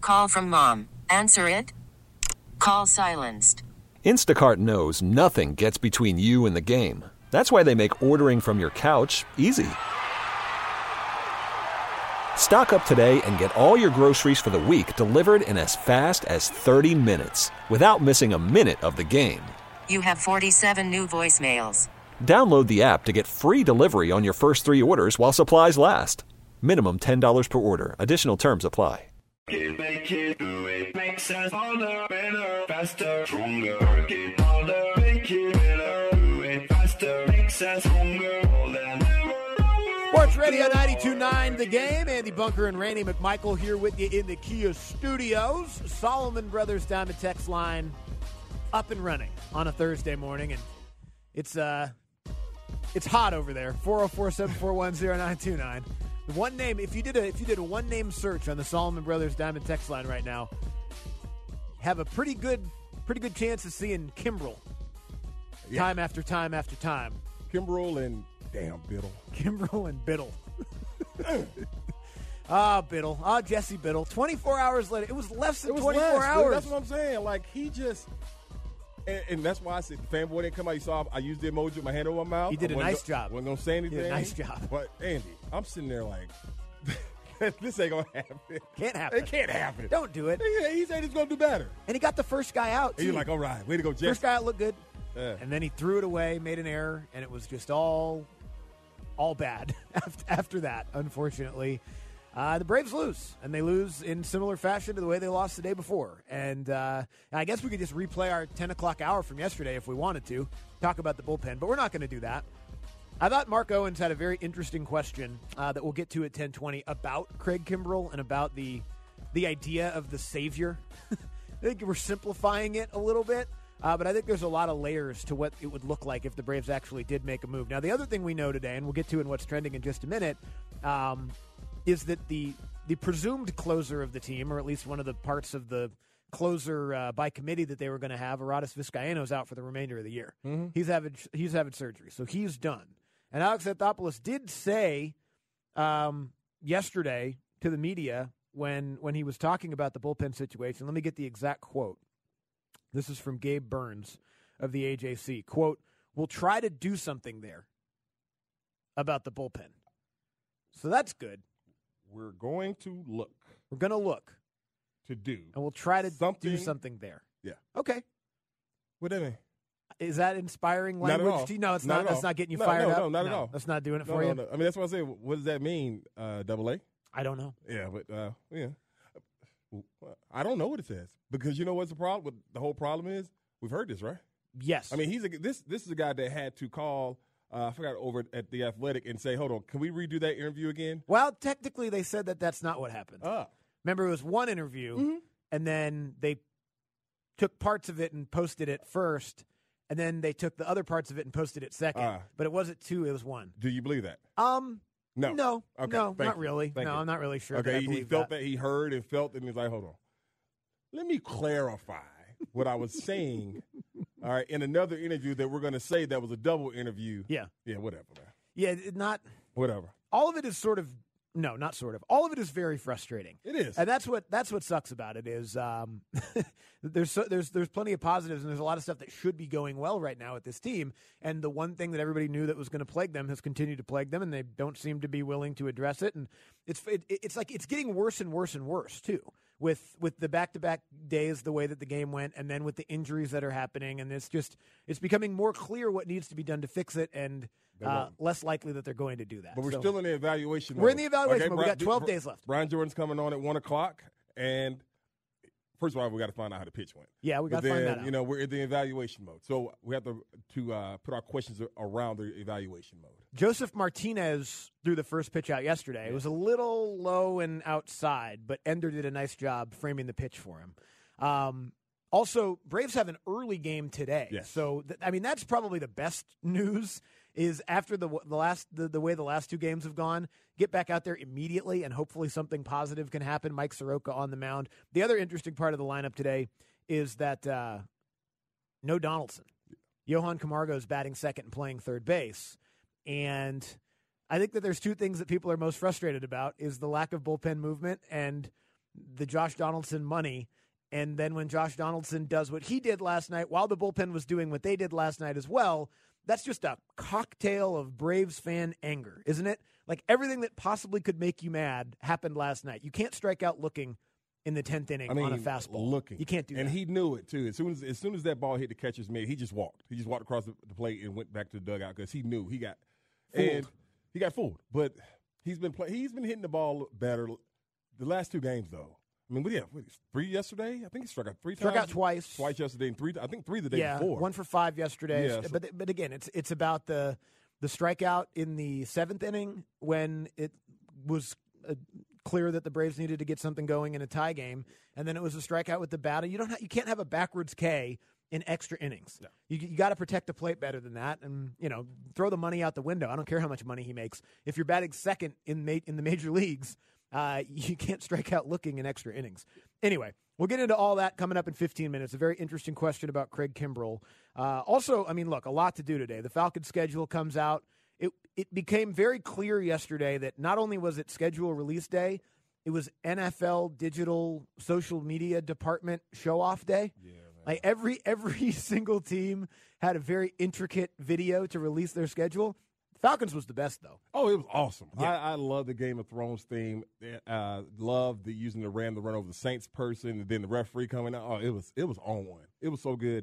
Call from mom. Answer it. Call silenced. Instacart knows nothing gets between you and the game. That's why they make ordering from your couch easy. Stock up today and get all your groceries for the week delivered in as fast as 30 minutes without missing a minute of the game. You have 47 new voicemails. Download the app to get free delivery on your first 3 orders while supplies last. Minimum $10 per order. Additional terms apply. Make it, do it, makes us harder, better, faster, stronger. Work it harder, make it better, do it faster, makes us stronger, more than ever. Sports Radio 92.9 The Game. Andy Bunker and Randy McMichael here with you in the Kia studios. Solomon Brothers Diamond text line up and running on a Thursday morning, and it's hot over there. 404-741-0929. The one name, if you did a one name search on the Solomon Brothers Diamond text line right now, have a pretty good chance of seeing Kimbrel time after time after time. Kimbrel and damn Biddle. Kimbrel and Biddle. Biddle. Jesse Biddle. 24 hours later. It was less than 24 hours. That's what I'm saying. Like, he just... And that's why I said the fanboy didn't come out. You saw I used the emoji with my hand over my mouth. He did a nice job. Wasn't going to say anything. He did a nice job. But, Andy, I'm sitting there like, this ain't going to happen. Can't happen. It can't happen. Don't do it. He said he's going to do better. And he got the first guy out, too. You're like, all right, way to go, Jesse. First guy out looked good. Yeah. And then he threw it away, made an error, and it was just all bad after that, unfortunately. The Braves lose, and they lose in similar fashion to the way they lost the day before. And I guess we could just replay our 10 o'clock hour from yesterday if we wanted to, talk about the bullpen, but we're not going to do that. I thought Mark Owens had a very interesting question that we'll get to at 10:20 about Craig Kimbrel and about the idea of the savior. I think we're simplifying it a little bit, but I think there's a lot of layers to what it would look like if the Braves actually did make a move. Now, the other thing we know today, and we'll get to in what's trending in just a minute, is that the presumed closer of the team, or at least one of the parts of the closer by committee that they were going to have, Aradis Vizcaíno's out for the remainder of the year. Mm-hmm. He's having surgery, so he's done. And Alex Anthopoulos did say yesterday to the media when he was talking about the bullpen situation. Let me get the exact quote. This is from Gabe Burns of the AJC. Quote, "We'll try to do something there about the bullpen." So that's good. We're going to look. We're going to look. To do. And we'll try to do something there. Yeah. Okay. What do you mean? Is that inspiring language? Not at all. No, it's not. That's not getting you fired up. No, not at all. That's not doing it for you. No. I mean, that's what I say. What does that mean, Double A? I don't know. Yeah, but, yeah. I don't know what it says. Because you know what's the problem? What the whole problem is? We've heard this, right? Yes. I mean, this is a guy that had to call I forgot over at The Athletic and say, hold on, can we redo that interview again? Well, technically they said that that's not what happened. Remember, it was one interview, and then they took parts of it and posted it first, and then they took the other parts of it and posted it second. But it wasn't two, it was one. Do you believe that? No. Okay. No, Thank not you. really. Thank No, you. I'm not really sure. Okay, that I he believe felt that. He heard and felt it, and he's like, hold on. Let me clarify what I was saying. All right, in another interview that we're going to say that was a double interview. Yeah. Yeah, whatever, man. Yeah, not. Whatever. All of it is sort of. No, not sort of. All of it is very frustrating. It is, and that's what sucks about it is there's plenty of positives and there's a lot of stuff that should be going well right now at this team. And the one thing that everybody knew that was going to plague them has continued to plague them, and they don't seem to be willing to address it. And it's like it's getting worse and worse and worse too. With the back-to-back days, the way that the game went, and then with the injuries that are happening, and it's becoming more clear what needs to be done to fix it, and less likely that they're going to do that. But we're still in the evaluation mode. We're in the evaluation mode. We got 12 days left. Brian Jordan's coming on at 1 o'clock, and first of all, we got to find out how the pitch went. Yeah, we got to find that out. You know, we're in the evaluation mode, so we have to put our questions around the evaluation mode. Joseph Martinez threw the first pitch out yesterday. Yeah. It was a little low and outside, but Ender did a nice job framing the pitch for him. Also, Braves have an early game today. Yes. So, that's probably the best news is after the way the last two games have gone, get back out there immediately and hopefully something positive can happen. Mike Soroka on the mound. The other interesting part of the lineup today is that no Donaldson. Johan Camargo is batting second and playing third base. And I think that there's two things that people are most frustrated about is the lack of bullpen movement and the Josh Donaldson money. And then when Josh Donaldson does what he did last night, while the bullpen was doing what they did last night as well, that's just a cocktail of Braves fan anger, isn't it? Like everything that possibly could make you mad happened last night. You can't strike out looking in the 10th inning on a fastball. Looking. You can't do that. And he knew it, too. As soon as that ball hit the catcher's mitt, he just walked. He just walked across the plate and went back to the dugout because he knew he got fooled. And he got fooled. But he's been hitting the ball better the last 2 games, though. I mean, what do you have? 3 yesterday? I think he struck out 3 times. Struck out twice. Twice yesterday and 3 the day before. 1 for 5 yesterday. Yeah, so, but again, it's about the strikeout in the 7th inning when it was clear that the Braves needed to get something going in a tie game, and then it was a strikeout with the bat. You can't have a backwards K in extra innings. No. You got to protect the plate better than that, and throw the money out the window. I don't care how much money he makes. If you're batting second in the major leagues, you can't strike out looking in extra innings. Anyway, we'll get into all that coming up in 15 minutes. A very interesting question about Craig Kimbrell. Also, I mean, look, a lot to do today. The Falcons schedule comes out. It became very clear yesterday that not only was it schedule release day, it was NFL digital social media department show-off day. Yeah, man. Like every single team had a very intricate video to release their schedule. Falcons was the best, though. Oh, it was awesome. Yeah. I love the Game of Thrones theme. Love using the Ram to run over the Saints person, and then the referee coming out. Oh, it was on one. It was so good.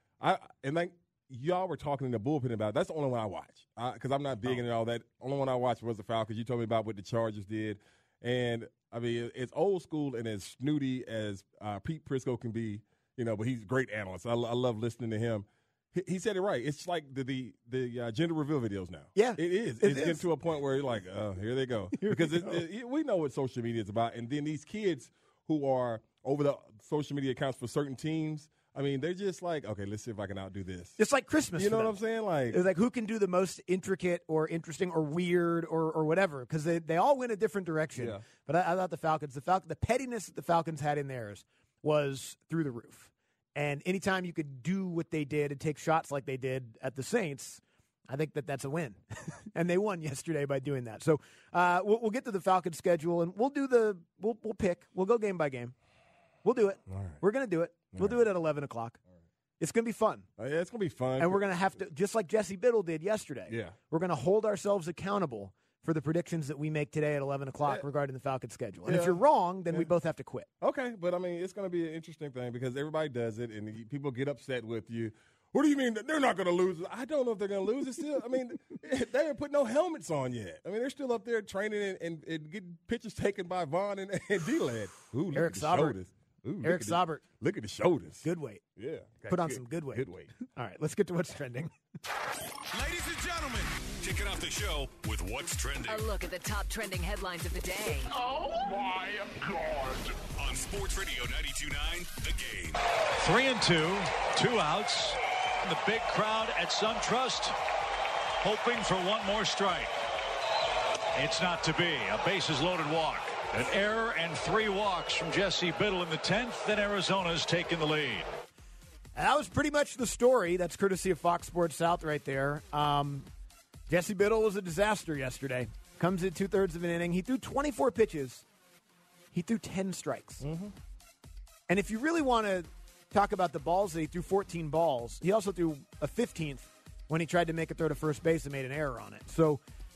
Y'all were talking in the bullpen about it. That's the only one I watch because I'm not big into all that. Only one I watched was the Falcons. You told me about what the Chargers did, and I mean it's old school and as snooty as Pete Prisco can be, but he's a great analyst. I love listening to him. He said it right. It's like the gender reveal videos now. Yeah, it is. It's getting to a point where you're like, oh, here they go, because we know what social media is about, and then these kids who are over the social media accounts for certain teams. I mean, they're just like, okay, let's see if I can outdo this. It's like Christmas. You know what I'm saying? Like, it's like who can do the most intricate or interesting or weird or whatever, because they all went a different direction. Yeah. But I thought the pettiness that the Falcons had in theirs was through the roof. And anytime you could do what they did and take shots like they did at the Saints, I think that's a win. And they won yesterday by doing that. So we'll get to the Falcons schedule, and we'll pick. We'll go game by game. We'll do it. All right. We're going to do it. We'll do it at 11 o'clock. Right. It's going to be fun. Yeah, it's going to be fun. And we're going to have to, just like Jesse Biddle did yesterday, we're going to hold ourselves accountable for the predictions that we make today at 11 o'clock regarding the Falcons schedule. And if you're wrong, then we both have to quit. Okay, but I mean, it's going to be an interesting thing because everybody does it, and people get upset with you. What do you mean they're not going to lose? I don't know if they're going to lose. It's still, I mean, they haven't put no helmets on yet. I mean, they're still up there training and getting pictures taken by Vaughn and D-Lad. Ooh, Eric Saubert. Eric Saubert. Look at the shoulders. Good weight. Yeah. Put on some good weight. Good weight. All right, let's get to what's trending. Ladies and gentlemen, kicking off the show with What's Trending. A look at the top trending headlines of the day. Oh, my God. On Sports Radio 92.9, The Game. 3-2, 2 outs. The big crowd at SunTrust hoping for one more strike. It's not to be. A bases-loaded walk. An error and 3 walks from Jesse Biddle in the 10th, then Arizona's taken the lead. And that was pretty much the story. That's courtesy of Fox Sports South right there. Jesse Biddle was a disaster yesterday. Comes in 2/3 of an inning. He threw 24 pitches. He threw 10 strikes. Mm-hmm. And if you really want to talk about the balls that he threw, 14 balls, he also threw a 15th when he tried to make a throw to first base and made an error on it. So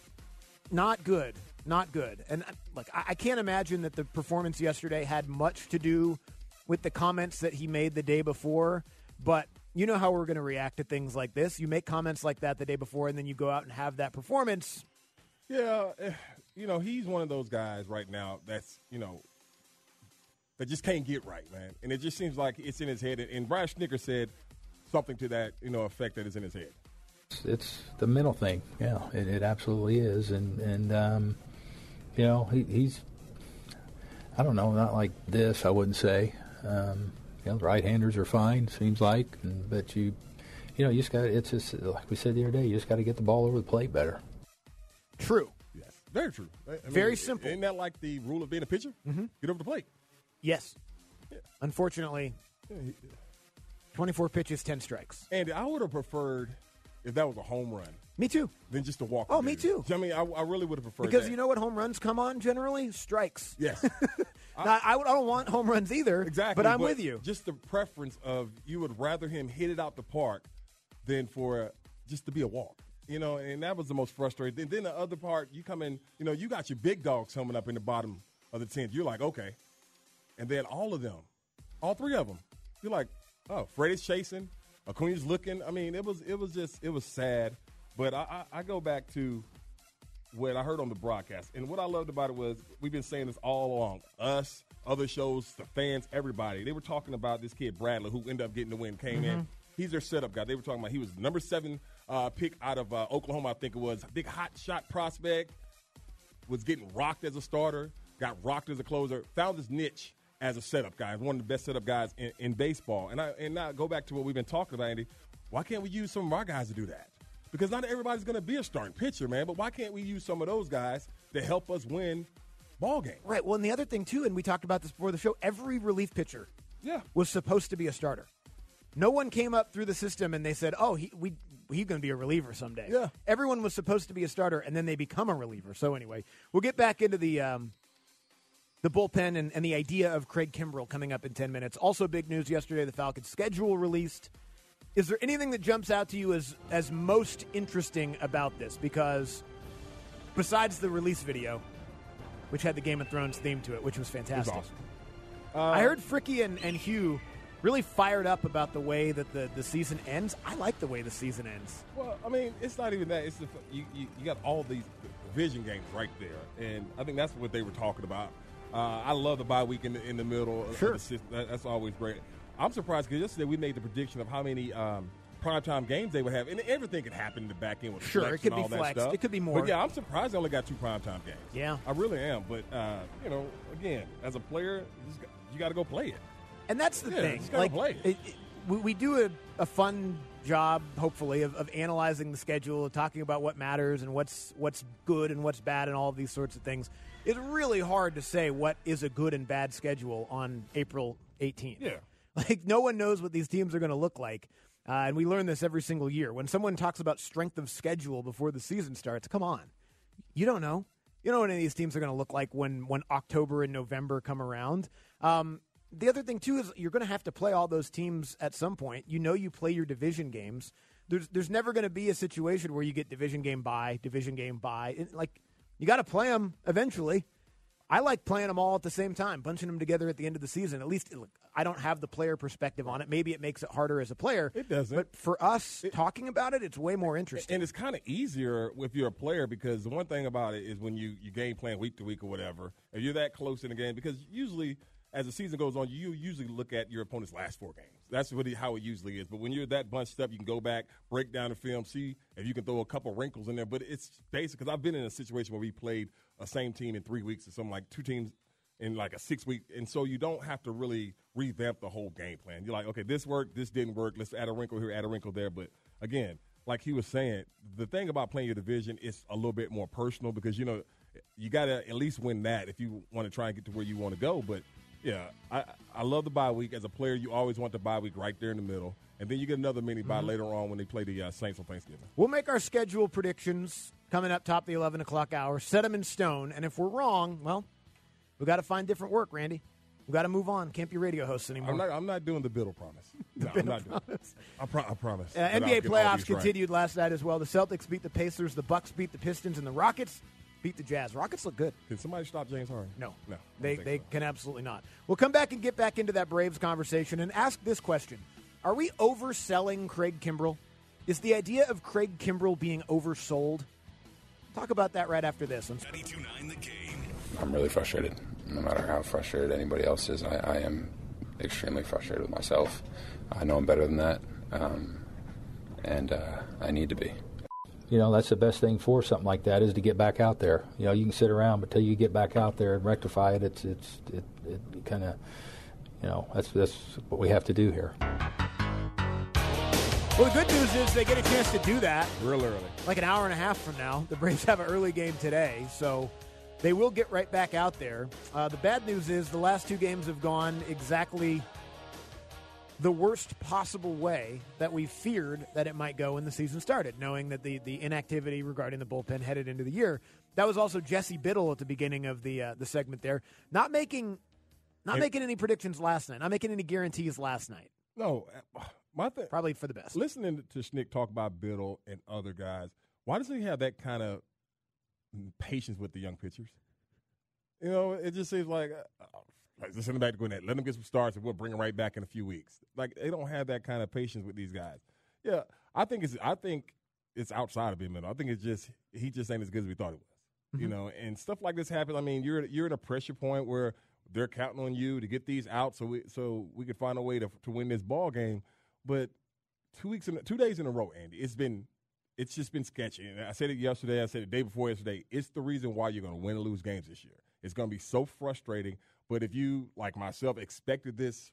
not good. Not good. And look, I can't imagine that the performance yesterday had much to do with the comments that he made the day before. But you know how we're going to react to things like this. You make comments like that the day before, and then you go out and have that performance. Yeah, he's one of those guys right now that's, that just can't get right, man. And it just seems like it's in his head. And Brian Schnicker said something to that, effect that is in his head. It's the mental thing. Yeah, it absolutely is. And he's, I don't know, not like this, I wouldn't say. The right-handers are fine, seems like. But you just got, it's just, like we said the other day, you just got to get the ball over the plate better. True. Yes, very true. Very simple. Isn't that like the rule of being a pitcher? Mm-hmm. Get over the plate. Yes. Yeah. Unfortunately, 24 pitches, 10 strikes. Andy, I would have preferred if that was a home run. Me too. than just a walk. Oh, me too. I mean, I really would have preferred Because that. you know what home runs come on generally? Strikes. Yes. Now, I don't want home runs either. Exactly. But I'm with you. Just the preference of you would rather him hit it out the park than for just to be a walk. You know, and that was the most frustrating. And then the other part, you come in, you know, you got your big dogs coming up in the bottom of the 10th. You're like, okay. And then all of them, all three of them, you're like, oh, Freddie's chasing, Acuna's looking. I mean, it was sad. But I go back to what I heard on the broadcast. And what I loved about it was we've been saying this all along. Us, other shows, the fans, everybody. They were talking about this kid, Bradley, who ended up getting the win, came in. He's their setup guy. They were talking about he was number 7 pick out of Oklahoma, I think it was. Big hot shot prospect. Was getting rocked as a starter. Got rocked as a closer. Found his niche as a setup guy. One of the best setup guys in baseball. And now go back to what we've been talking about, Andy. Why can't we use some of our guys to do that? Because not everybody's going to be a starting pitcher, man. But why can't we use some of those guys to help us win ball games? Right. Well, and the other thing, too, and we talked about this before the show, every relief pitcher was supposed to be a starter. No one came up through the system and they said, oh, he's going to be a reliever someday. Yeah. Everyone was supposed to be a starter, and then they become a reliever. So anyway, we'll get back into the bullpen and the idea of Craig Kimbrell coming up in 10 minutes. Also big news yesterday, the Falcons' schedule released. Is there anything that jumps out to you as most interesting about this? Because besides the release video, which had the Game of Thrones theme to it, which was fantastic. It was I heard Fricky and Hugh really fired up about the way that the season ends. I like the way the season ends. Well, I mean, it's not even that. It's you got all these division games right there, and I think that's what they were talking about. I love the bye week in the middle. Sure. Of the system. That's always great. I'm surprised because yesterday we made the prediction of how many primetime games they would have, and everything could happen in the back end with Sure, flex it could and be all that flexed. stuff. It could be more. But yeah, I'm surprised they only got 2 primetime games. Yeah. I really am. But again, as a player, you got to go play it. And that's the thing. Just gotta play. We do a fun job, hopefully, of analyzing the schedule, talking about what matters and what's good and what's bad and all of these sorts of things. It's really hard to say what is a good and bad schedule on April 18th. Yeah. Like, no one knows what these teams are going to look like. And we learn this every single year. When someone talks about strength of schedule before the season starts, come on. You don't know. You don't know what any of these teams are going to look like when October and November come around. The other thing, too, is you're going to have to play all those teams at some point. You know you play your division games. There's never going to be a situation where you get division game bye. Like, you got to play them eventually. I like playing them all at the same time, bunching them together at the end of the season. At least I don't have the player perspective on it. Maybe it makes it harder as a player. It doesn't. But for us talking about it, it's way more interesting. And it's kind of easier if you're a player because the one thing about it is when you game plan week to week or whatever, if you're that close in the game, because usually as the season goes on, you usually look at your opponent's last 4 games. That's really how it usually is. But when you're that bunched up, you can go back, break down the film, see if you can throw a couple wrinkles in there. But it's basic because I've been in a situation where we played a same team in 3 weeks or something, like 2 teams in like a 6 week. And so you don't have to really revamp the whole game plan. You're like, okay, this worked, this didn't work. Let's add a wrinkle here, add a wrinkle there. But again, like he was saying, the thing about playing your division is a little bit more personal because, you know, you got to at least win that if you want to try and get to where you want to go. But yeah, I love the bye week. As a player, you always want the bye week right there in the middle. And then you get another mini bye later on when they play the Saints on Thanksgiving. We'll make our schedule predictions coming up top of the 11 o'clock hour, set them in stone. And if we're wrong, well, we've got to find different work, Randy. We've got to move on. Can't be radio hosts anymore. I'm not doing the Biddle promise. No, I'm not doing it. I promise. NBA playoffs continued last night as well. The Celtics beat the Pacers. The Bucks beat the Pistons. And the Rockets beat the Jazz. Rockets look good. Can somebody stop James Harden? No. They can absolutely not. We'll come back and get back into that Braves conversation and ask this question. Are we overselling Craig Kimbrell? Is the idea of Craig Kimbrell being oversold? Talk about that right after this. 92.9 The Game. I'm really frustrated. No matter how frustrated anybody else is, I am extremely frustrated with myself. I know I'm better than that, and I need to be. You know, that's the best thing for something like that is to get back out there. You know, you can sit around, but till you get back out there and rectify it, it kind of, you know, that's what we have to do here. Well, the good news is they get a chance to do that real early. Like an hour and a half from now. The Braves have an early game today, so they will get right back out there. The bad news is the last 2 games have gone exactly the worst possible way that we feared that it might go when the season started, knowing that the inactivity regarding the bullpen headed into the year. That was also Jesse Biddle at the beginning of the segment there, not making any predictions last night, not making any guarantees last night. No, my thing, probably for the best. Listening to Schnick talk about Biddle and other guys, why doesn't he have that kind of patience with the young pitchers? You know, it just seems like just send him back to Gwinnett, let him get some starts, and we'll bring him right back in a few weeks. Like, they don't have that kind of patience with these guys. Yeah, I think it's outside of being mental. I think it's just he just ain't as good as we thought he was. Mm-hmm. You know, and stuff like this happens. I mean, you're at a pressure point where they're counting on you to get these out so we could find a way to win this ball game. But 2 days in a row, Andy, it's just been sketchy. And I said it yesterday. I said it the day before yesterday. It's the reason why you're going to win and lose games this year. It's going to be so frustrating. But if you, like myself, expected this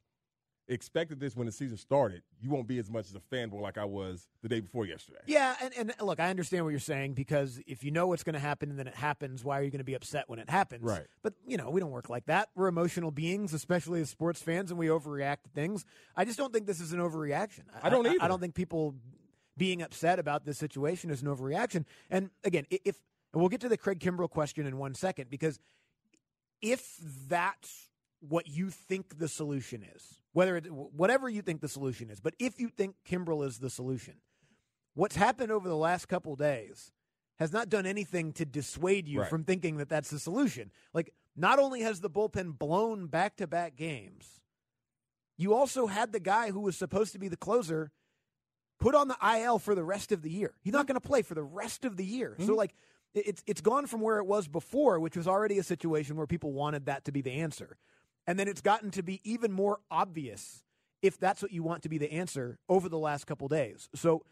when the season started, you won't be as much as a fanboy like I was the day before yesterday. Yeah, and look, I understand what you're saying, because if you know what's going to happen and then it happens, why are you going to be upset when it happens? Right. But, we don't work like that. We're emotional beings, especially as sports fans, and we overreact to things. I just don't think this is an overreaction. I don't either. I don't think people being upset about this situation is an overreaction. And, again, and we'll get to the Craig Kimbrell question in 1 second, because if that's what you think the solution is, whatever you think the solution is, but if you think Kimbrell is the solution, what's happened over the last couple days has not done anything to dissuade you from thinking that that's the solution. Like, not only has the bullpen blown back-to-back games, you also had the guy who was supposed to be the closer put on the IL for the rest of the year. He's not going to play for the rest of the year. Mm-hmm. So, like, it's gone from where it was before, which was already a situation where people wanted that to be the answer. And then it's gotten to be even more obvious, if that's what you want to be the answer, over the last couple days. So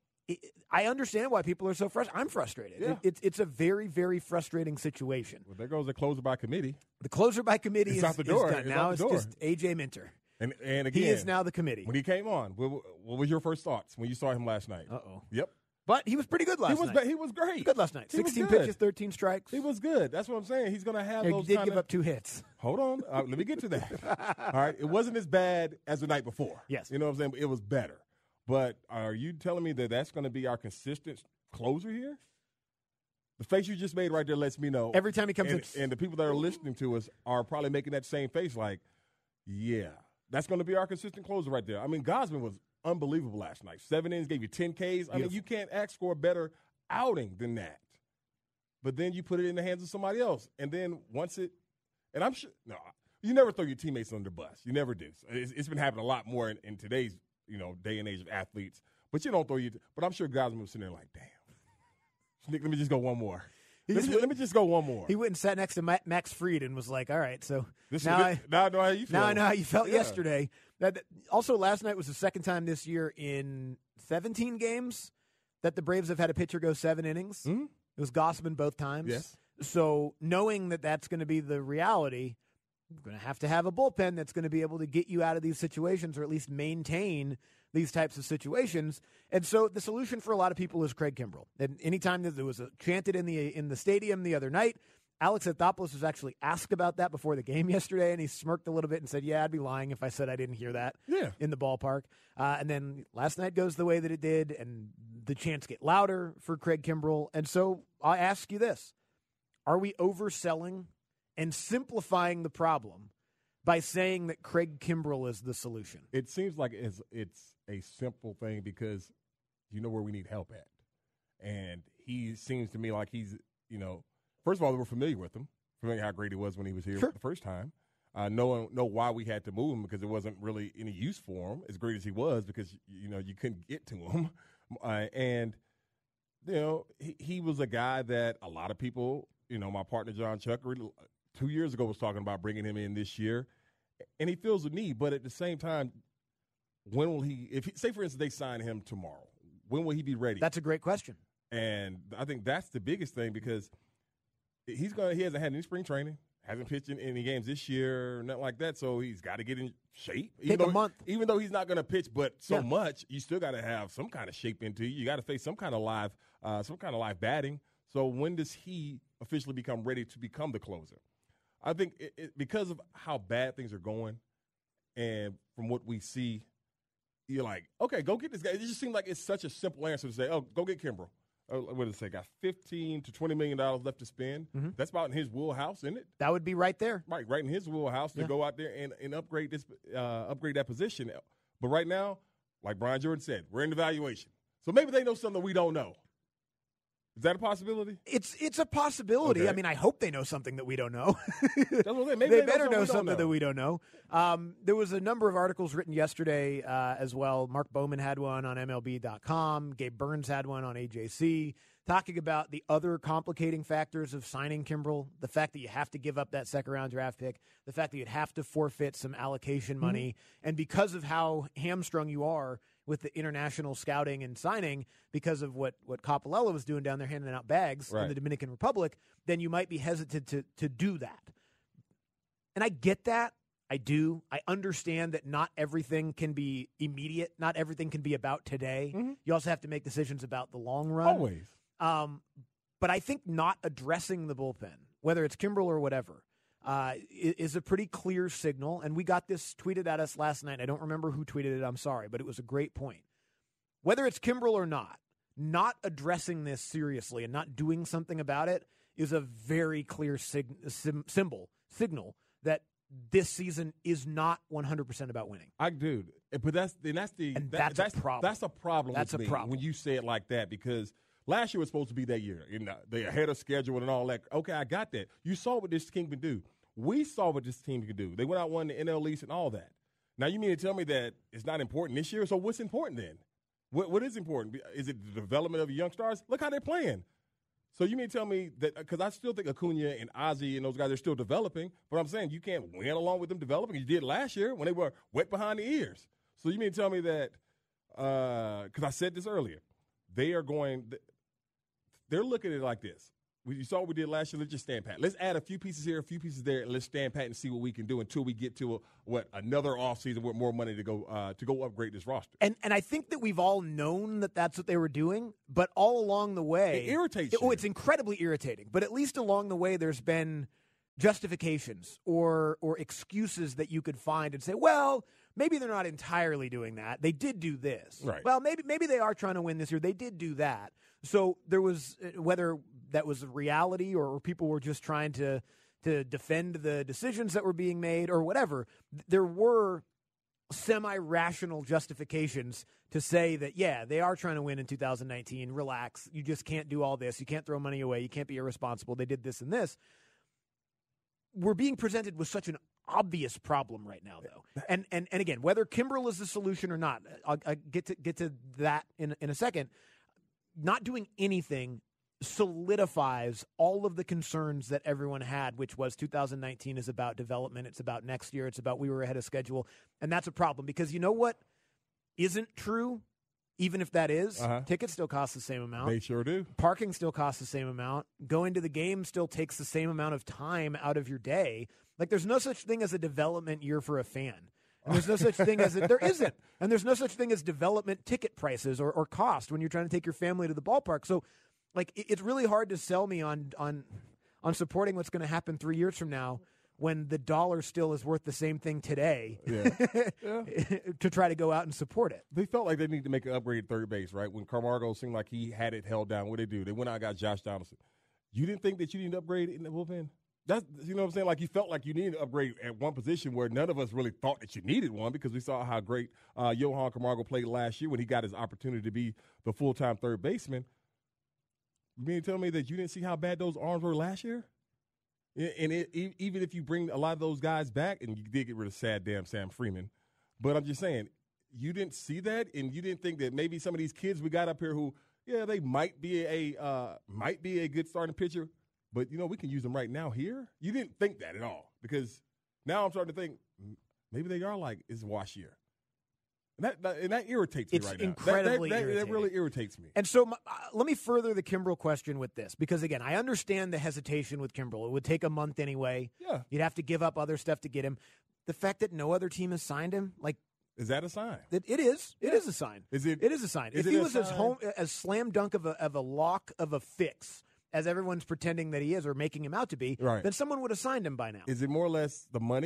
I understand why people are so frustrated. I'm frustrated. Yeah. It's a very, very frustrating situation. Well, there goes the closer by committee. The closer by committee is out the door. done. Now it's just A.J. Minter. And again, he is now the committee. When he came on, what was your first thoughts when you saw him last night? Uh-oh. Yep. But he was pretty good last night. He was great. Good last night. 16 pitches, 13 strikes. He was good. That's what I'm saying. He's going to have those. He did give up 2 hits. Hold on. Let me get to that. All right. It wasn't as bad as the night before. Yes. You know what I'm saying? It was better. But are you telling me that that's going to be our consistent closer here? The face you just made right there lets me know. Every time he comes in. And the people that are listening to us are probably making that same face like, yeah, that's going to be our consistent closer right there. I mean, Gausman was unbelievable last night. 7 innings, gave you 10 Ks. I mean, you can't ask for a better outing than that. But then you put it in the hands of somebody else. And then and I'm sure, no, you never throw your teammates under the bus. You never do. So it's been happening a lot more in today's, day and age of athletes. But you don't throw but I'm sure Gausman was sitting there like, damn. Let me just go one more. Let me just go one more. He went and sat next to Max Fried and was like, all right, so now I know how you feel. Now I know how you felt yesterday. Also, last night was the second time this year in 17 games that the Braves have had a pitcher go 7 innings. Mm-hmm. It was Gausman both times. Yes. So knowing that that's going to be the reality, you're going to have a bullpen that's going to be able to get you out of these situations, or at least maintain these types of situations. And so the solution for a lot of people is Craig Kimbrell. And anytime that there was chanted in the stadium the other night, Alex Anthopoulos was actually asked about that before the game yesterday, and he smirked a little bit and said, yeah, I'd be lying if I said I didn't hear that in the ballpark. And then last night goes the way that it did, and the chants get louder for Craig Kimbrell. And so I'll ask you this. Are we overselling and simplifying the problem by saying that Craig Kimbrell is the solution? It seems like it's a simple thing because you know where we need help at. And he seems to me like he's, first of all, we're familiar with him, familiar how great he was when he was here the first time. Know why we had to move him, because there wasn't really any use for him, as great as he was, because, you couldn't get to him. He was a guy that a lot of people, my partner John Chucker 2 years ago was talking about bringing him in this year, and he feels the need. But at the same time, when will say for instance they sign him tomorrow, when will he be ready? That's a great question. And I think that's the biggest thing, because he hasn't had any spring training, hasn't pitched in any games this year, nothing like that. So he's got to get in shape. Take a month. Even though he's not going to pitch, but much, you still got to have some kind of shape into you. You got to face some kind of live batting. So when does he officially become ready to become the closer? I think because of how bad things are going, and from what we see, you're like, okay, go get this guy. It just seems like it's such a simple answer to say, oh, go get Kimbrel. What did it say? Got $15 to $20 million left to spend. Mm-hmm. That's about in his wheelhouse, isn't it? That would be right there. Right in his wheelhouse to go out there and upgrade that position. But right now, like Brian Jordan said, we're in evaluation. So maybe they know something we don't know. Is that a possibility? It's a possibility. Okay. I mean, I hope they know something that we don't know. That's what I'm saying. Maybe they better know we don't something that we don't know. There was a number of articles written yesterday as well. Mark Bowman had one on MLB.com. Gabe Burns had one on AJC, talking about the other complicating factors of signing Kimbrel, the fact that you have to give up that second-round draft pick, the fact that you'd have to forfeit some allocation money, and because of how hamstrung you are with the international scouting and signing because of what Coppolella was doing down there handing out bags in the Dominican Republic, then you might be hesitant to do that. And I get that. I do. I understand that not everything can be immediate. Not everything can be about today. Mm-hmm. You also have to make decisions about the long run. Always. But I think not addressing the bullpen, whether it's Kimbrel or whatever, is a pretty clear signal. And we got this tweeted at us last night. I don't remember who tweeted it. I'm sorry, but it was a great point. Whether it's Kimbrel or not addressing this seriously and not doing something about it is a very clear signal that this season is not 100% about winning. But that's a problem. That's a problem. That's a problem when you say it like that, because last year was supposed to be that year. They ahead of schedule and all that. Okay, I got that. You saw what this team can do. We saw what this team can do. They went out and won the NL East and all that. Now you mean to tell me that it's not important this year? So what's important then? What is important? Is it the development of the young stars? Look how they're playing. So you mean to tell me that, because I still think Acuna and Ozzie and those guys are still developing, but I'm saying you can't win along with them developing. You did last year when they were wet behind the ears. So you mean to tell me that, because I said this earlier, they're looking at it like this. You saw what we did last year. Let's just stand pat. Let's add a few pieces here, a few pieces there, and let's stand pat and see what we can do until we get to another offseason with more money to go upgrade this roster. And I think that we've all known that that's what they were doing, but all along the way, it irritates you. It's incredibly irritating. But at least along the way, there's been justifications or excuses that you could find and say, well, maybe they're not entirely doing that. They did do this. Right. Well, maybe they are trying to win this year. They did do that. So there was, whether that was a reality or people were just trying to defend the decisions that were being made or whatever, there were semi-rational justifications to say that, yeah, they are trying to win in 2019. Relax. You just can't do all this. You can't throw money away. You can't be irresponsible. They did this and this. We're being presented with such an obvious problem right now, though. And again, whether Kimbrel is the solution or not, I'll get to that in a second. Not doing anything solidifies all of the concerns that everyone had, which was 2019 is about development. It's about next year. It's about we were ahead of schedule. And that's a problem because you know what isn't true? Even if that is, tickets still cost the same amount. They sure do. Parking still costs the same amount. Going to the game still takes the same amount of time out of your day. Like there's no such thing as a development year for a fan. And there's no such thing as there isn't. And there's no such thing as development ticket prices or cost when you're trying to take your family to the ballpark. So, like, it's really hard to sell me on supporting what's going to happen 3 years from now when the dollar still is worth the same thing today to try to go out and support it. They felt like they needed to make an upgrade at third base, right? When Camargo seemed like he had it held down, what did they do? They went out and got Josh Donaldson. You didn't think that you needed to upgrade in the bullpen? That's, you know what I'm saying? Like you felt like you needed to upgrade at one position where none of us really thought that you needed one because we saw how great Johan Camargo played last year when he got his opportunity to be the full-time third baseman. You mean to tell me that you didn't see how bad those arms were last year? And even if you bring a lot of those guys back, and you did get rid of damn Sam Freeman, but I'm just saying, you didn't see that, and you didn't think that maybe some of these kids we got up here who, they might be a good starting pitcher, but, we can use them right now here. You didn't think that at all because now I'm starting to think maybe they are like, it's a wash year. And that irritates me right now. It's incredibly irritating. That really irritates me. And so let me further the Kimbrel question with this because, again, I understand the hesitation with Kimbrel. It would take a month anyway. Yeah. You'd have to give up other stuff to get him. The fact that no other team has signed him, is that a sign? It is. It is a sign. Is it? It is a sign. If he was as slam dunk of a lock of a fix as everyone's pretending that he is or making him out to be, right, then someone would have signed him by now. Is it more or less the money?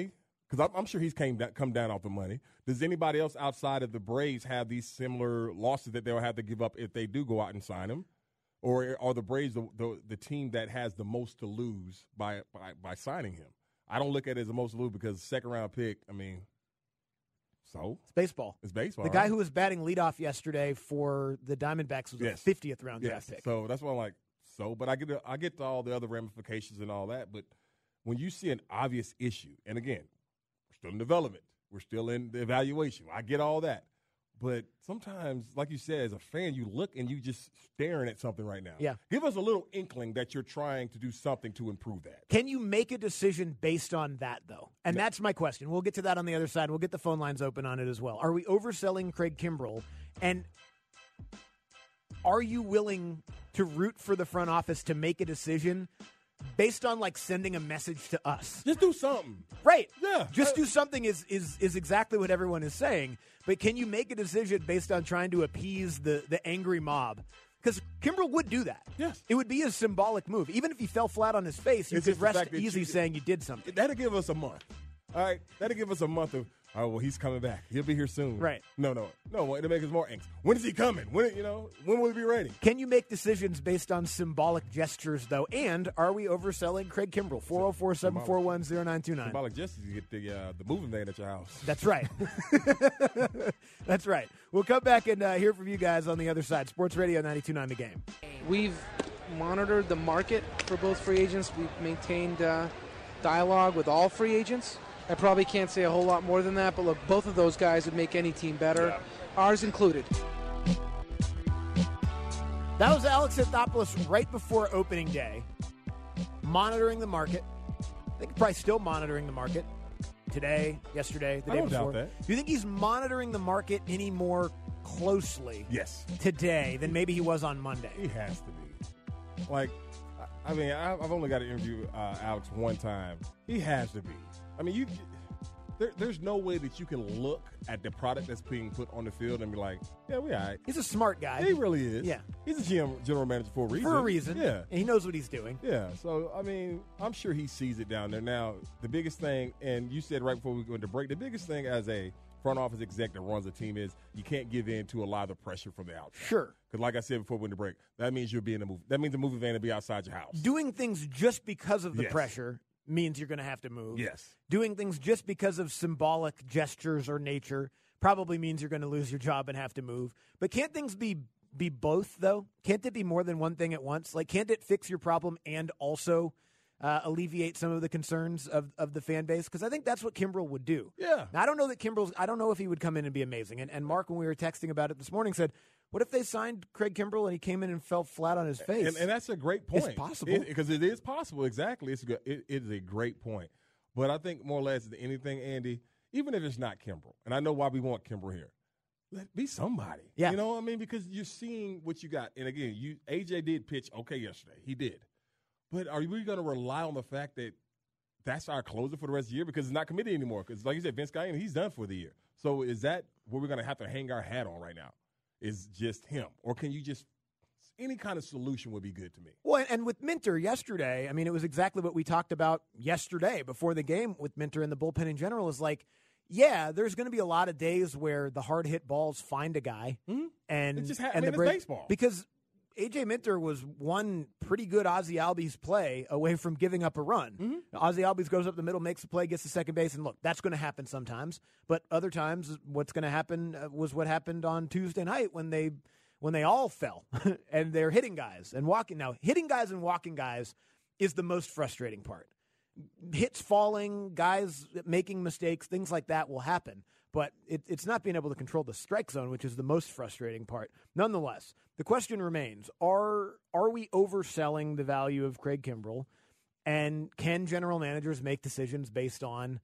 Because I'm sure he's come down off the money. Does anybody else outside of the Braves have these similar losses that they'll have to give up if they do go out and sign him? Or are the Braves the team that has the most to lose by signing him? I don't look at it as the most to lose because second-round pick, I mean, so? It's baseball. It's baseball. The guy who was batting leadoff yesterday for the Diamondbacks was a 50th round draft pick. So that's why I'm like, but I get to all the other ramifications and all that. But when you see an obvious issue, and again, we're still in development. We're still in the evaluation. I get all that. But sometimes, like you said, as a fan, you look and you just staring at something right now. Yeah. Give us a little inkling that you're trying to do something to improve that. Can you make a decision based on that, though? And that's my question. We'll get to that on the other side. We'll get the phone lines open on it as well. Are we overselling Craig Kimbrell? And are you willing to root for the front office to make a decision based on, like, sending a message to us? Just do something. Right. Yeah. Just do something is exactly what everyone is saying. But can you make a decision based on trying to appease the angry mob? Because Kimbrell would do that. Yes. It would be a symbolic move. Even if he fell flat on his face, you could rest easy saying you did something. That'll give us a month. All right? That'll give us a month of, oh, well, he's coming back. He'll be here soon. Right. No. It'll make us more angst. When is he coming? When will he be ready? Can you make decisions based on symbolic gestures, though? And are we overselling Craig Kimbrell? 404-741-0929. Symbolic gestures, you get the moving van at your house. That's right. That's right. We'll come back and hear from you guys on the other side. Sports Radio 92.9 The Game. We've monitored the market for both free agents. We've maintained dialogue with all free agents. I probably can't say a whole lot more than that, but look, both of those guys would make any team better, ours included. That was Alex Anthopoulos right before opening day, monitoring the market. I think probably still monitoring the market today, yesterday, the day before. I don't doubt that. Do you think he's monitoring the market any more closely today than maybe he was on Monday? He has to be. Like, I mean, I've only got to interview Alex one time. He has to be. I mean, there's no way that you can look at the product that's being put on the field and be like, yeah, we all right. He's a smart guy. He really is. Yeah. He's a general manager for a reason. For a reason. Yeah. And he knows what he's doing. Yeah. So, I mean, I'm sure he sees it down there. Now, the biggest thing, and you said right before we go into break, the biggest thing as a front office exec that runs a team is you can't give in to a lot of the pressure from the outside. Sure. Because like I said before we went to break, that means you'll be in the movie. That means the movie van will be outside your house. Doing things just because of the pressure means you're going to have to move. Yes. Doing things just because of symbolic gestures or nature probably means you're going to lose your job and have to move. But can't things be both, though? Can't it be more than one thing at once? Like, can't it fix your problem and also alleviate some of the concerns of the fan base? Because I think that's what Kimbrell would do. Yeah. Now, I don't know if he would come in and be amazing. And Mark, when we were texting about it this morning, said, what if they signed Craig Kimbrell and he came in and fell flat on his face? And that's a great point. It's possible. Because it is possible, exactly. It is a great point. But I think more or less than anything, Andy, even if it's not Kimbrell, and I know why we want Kimbrell here, be somebody. Yeah. You know what I mean? Because you're seeing what you got. And again, AJ did pitch okay yesterday. He did. But are we going to rely on the fact that that's our closer for the rest of the year? Because it's not committed anymore. Because like you said, Vince Science, he's done for the year. So is that what we're going to have to hang our hat on right now? Is just him? Or can you just – any kind of solution would be good to me. Well, and with Minter yesterday, I mean, it was exactly what we talked about yesterday before the game with Minter and the bullpen in general is like, yeah, there's going to be a lot of days where the hard-hit balls find a guy. Mm-hmm. And it's baseball. Because A.J. Minter was one pretty good Ozzie Albies play away from giving up a run. Mm-hmm. Ozzie Albies goes up the middle, makes the play, gets to second base, and look, that's going to happen sometimes. But other times, what's going to happen was what happened on Tuesday night when they all fell and they're hitting guys and walking. Now, hitting guys and walking guys is the most frustrating part. Hits falling, guys making mistakes, things like that will happen. But it's not being able to control the strike zone, which is the most frustrating part. Nonetheless, the question remains, are we overselling the value of Craig Kimbrell? And can general managers make decisions based on,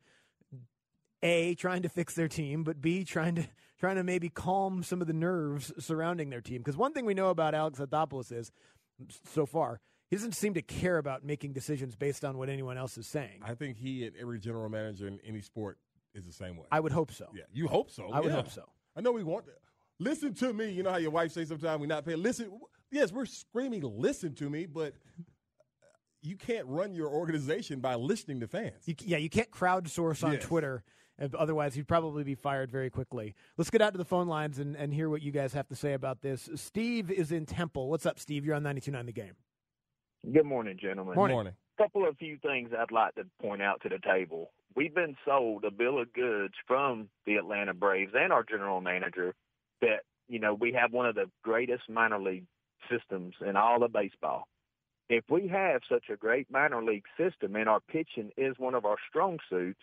A, trying to fix their team, but B, trying to maybe calm some of the nerves surrounding their team? Because one thing we know about Alex Anthopoulos is, so far, he doesn't seem to care about making decisions based on what anyone else is saying. I think he and every general manager in any sport is the same way. I would hope so. Yeah, you hope so. I would hope so. I know we want to. Listen to me. You know how your wife says sometimes we're not paying. Listen. Yes, we're screaming, listen to me, but you can't run your organization by listening to fans. You can't crowdsource on Yes. Twitter. Otherwise, you'd probably be fired very quickly. Let's get out to the phone lines and hear what you guys have to say about this. Steve is in Temple. What's up, Steve? You're on 92.9 The Game. Good morning, gentlemen. Morning. Few things I'd like to point out to the table. We've been sold a bill of goods from the Atlanta Braves and our general manager that, we have one of the greatest minor league systems in all of baseball. If we have such a great minor league system and our pitching is one of our strong suits,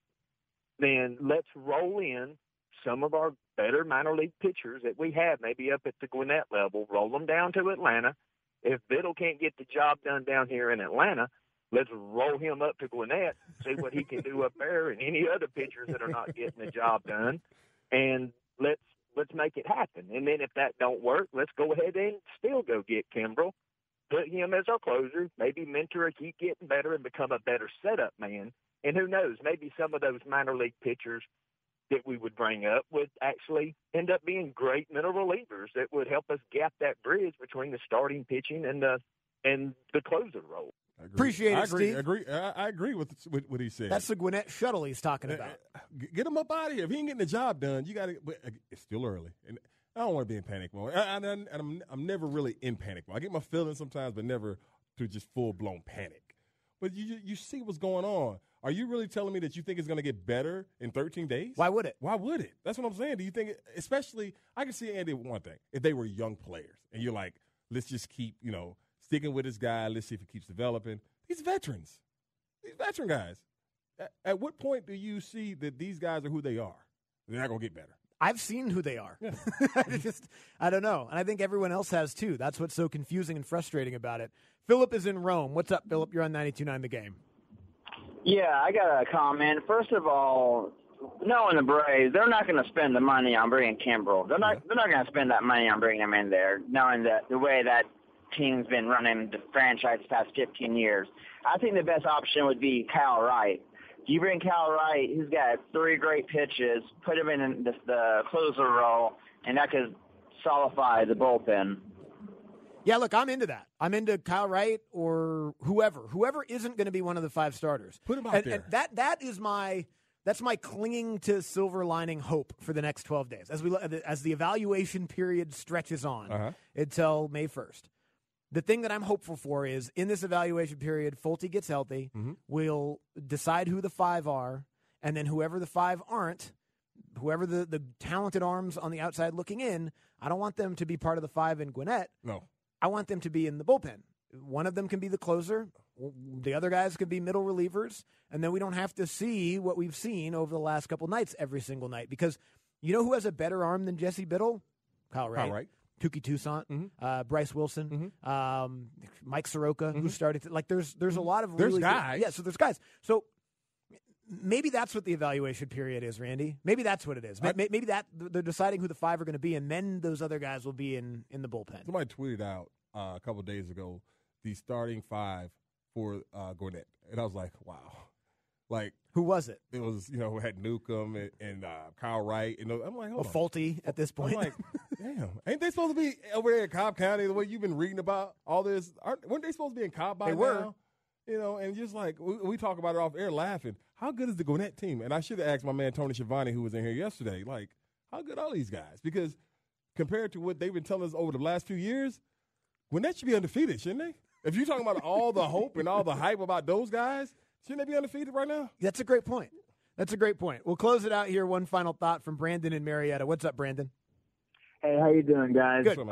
then let's roll in some of our better minor league pitchers that we have, maybe up at the Gwinnett level, roll them down to Atlanta. If Biddle can't get the job done down here in Atlanta, let's roll him up to Gwinnett, see what he can do up there, and any other pitchers that are not getting the job done, and let's make it happen. And then if that don't work, let's go ahead and still go get Kimbrel, put him as our closer, maybe mentor or keep getting better and become a better setup man. And who knows, maybe some of those minor league pitchers that we would bring up would actually end up being great middle relievers that would help us gap that bridge between the starting pitching and the closer role. Appreciate it, Steve. I agree with what he said. That's the Gwinnett shuttle he's talking about. Get him up out of here. If he ain't getting the job done, you got to. It's still early, and I don't want to be in panic mode. And I'm never really in panic mode. I get my feelings sometimes, but never to just full blown panic. But you see what's going on. Are you really telling me that you think it's going to get better in 13 days? Why would it? Why would it? That's what I'm saying. Do you think, especially, I can see Andy one thing. If they were young players, and you're like, let's just keep, sticking with this guy. Let's see if he keeps developing. These veterans, these veteran guys. At what point do you see that these guys are who they are? They're not going to get better. I've seen who they are. Yeah. I don't know. And I think everyone else has too. That's what's so confusing and frustrating about it. Philip is in Rome. What's up, Philip? You're on 92.9 The Game. Yeah, I got a comment. First of all, knowing the Braves, they're not going to spend the money on bringing Kimbrel. They're not going to spend that money on bringing him in there, knowing that the way that team's been running the franchise the past 15 years. I think the best option would be Kyle Wright. You bring Kyle Wright, who's got 3 great pitches, put him in the closer role, and that could solidify the bullpen. Yeah, look, I'm into that. I'm into Kyle Wright or whoever isn't going to be one of the 5 starters. Put him out there. And that's my clinging to silver lining hope for the next 12 days as the evaluation period stretches on until May 1st. The thing that I'm hopeful for is in this evaluation period, Fulte gets healthy. Mm-hmm. We'll decide who the 5 are, and then whoever the 5 aren't, whoever the talented arms on the outside looking in, I don't want them to be part of the 5 in Gwinnett. No. I want them to be in the bullpen. One of them can be the closer. The other guys can be middle relievers. And then we don't have to see what we've seen over the last couple nights every single night. Because you know who has a better arm than Jesse Biddle? Kyle Wright. Tukey Toussaint, Bryce Wilson, Mike Soroka, who started. There's a lot of really guys. Yeah, so there's guys. So maybe that's what the evaluation period is, Randy. Maybe that's what it is. Maybe that they're deciding who the 5 are going to be, and then those other guys will be in the bullpen. Somebody tweeted out a couple of days ago the starting 5 for Gwinnett, and I was like, wow. Like, who was it? It was, we had Newcomb and Kyle Wright. And I'm like, hold on. Fulte at this point. I'm like, damn. Ain't they supposed to be over there in Cobb County the way you've been reading about all this? Weren't they supposed to be in Cobb by now? They were. And just like, we talk about it off air laughing. How good is the Gwinnett team? And I should have asked my man Tony Schiavone, who was in here yesterday, like, how good are these guys? Because compared to what they've been telling us over the last few years, Gwinnett should be undefeated, shouldn't they? If you're talking about all the hope and all the hype about those guys, shouldn't they be undefeated right now? That's a great point. We'll close it out here. One final thought from Brandon in Marietta. What's up, Brandon? Hey, how you doing, guys? Good.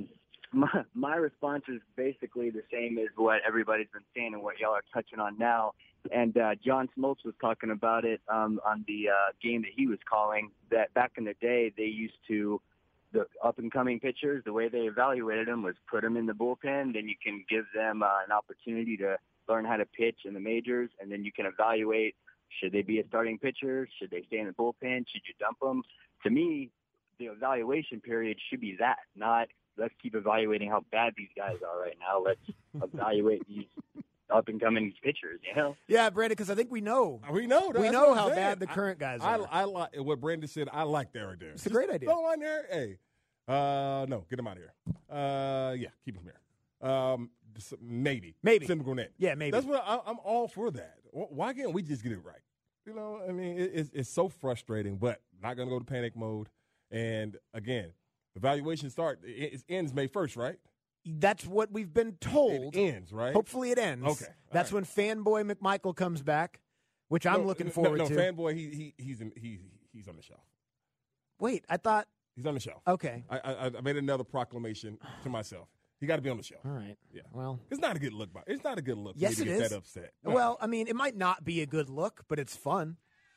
My response is basically the same as what everybody's been saying and what y'all are touching on now. And John Smoltz was talking about it on the game that he was calling, that back in the day they used to, the up-and-coming pitchers, the way they evaluated them was put them in the bullpen. Then you can give them an opportunity to learn how to pitch in the majors, and then you can evaluate, should they be a starting pitcher? Should they stay in the bullpen? Should you dump them? To me, the evaluation period should be that, not let's keep evaluating how bad these guys are right now. Let's evaluate these up-and-coming pitchers, Yeah, Brandon, because I think we know. We know how bad the current guys are. I like what Brandon said. I like that right there. It's a great idea. Throw him on there. Hey, no, get him out of here. Yeah, keep him here. maybe Simple Gwinnett. Yeah, maybe. That's what I'm all for that. Why can't we just get it right? You know, I mean, it's so frustrating, but not going to go to panic mode. And again, evaluation it ends May 1st, right? That's what we've been told. It ends, right? Hopefully it ends. Okay. That's when Fanboy McMichael comes back, which I'm looking forward to. No, Fanboy, he's on the shelf. Wait, I thought he's on the shelf. Okay. I made another proclamation to myself. He got to be on the show. All right. Yeah. Well, it's not a good look. It's not a good look. Yes, for me it to get is. that upset. No. Well, I mean, it might not be a good look, but it's fun.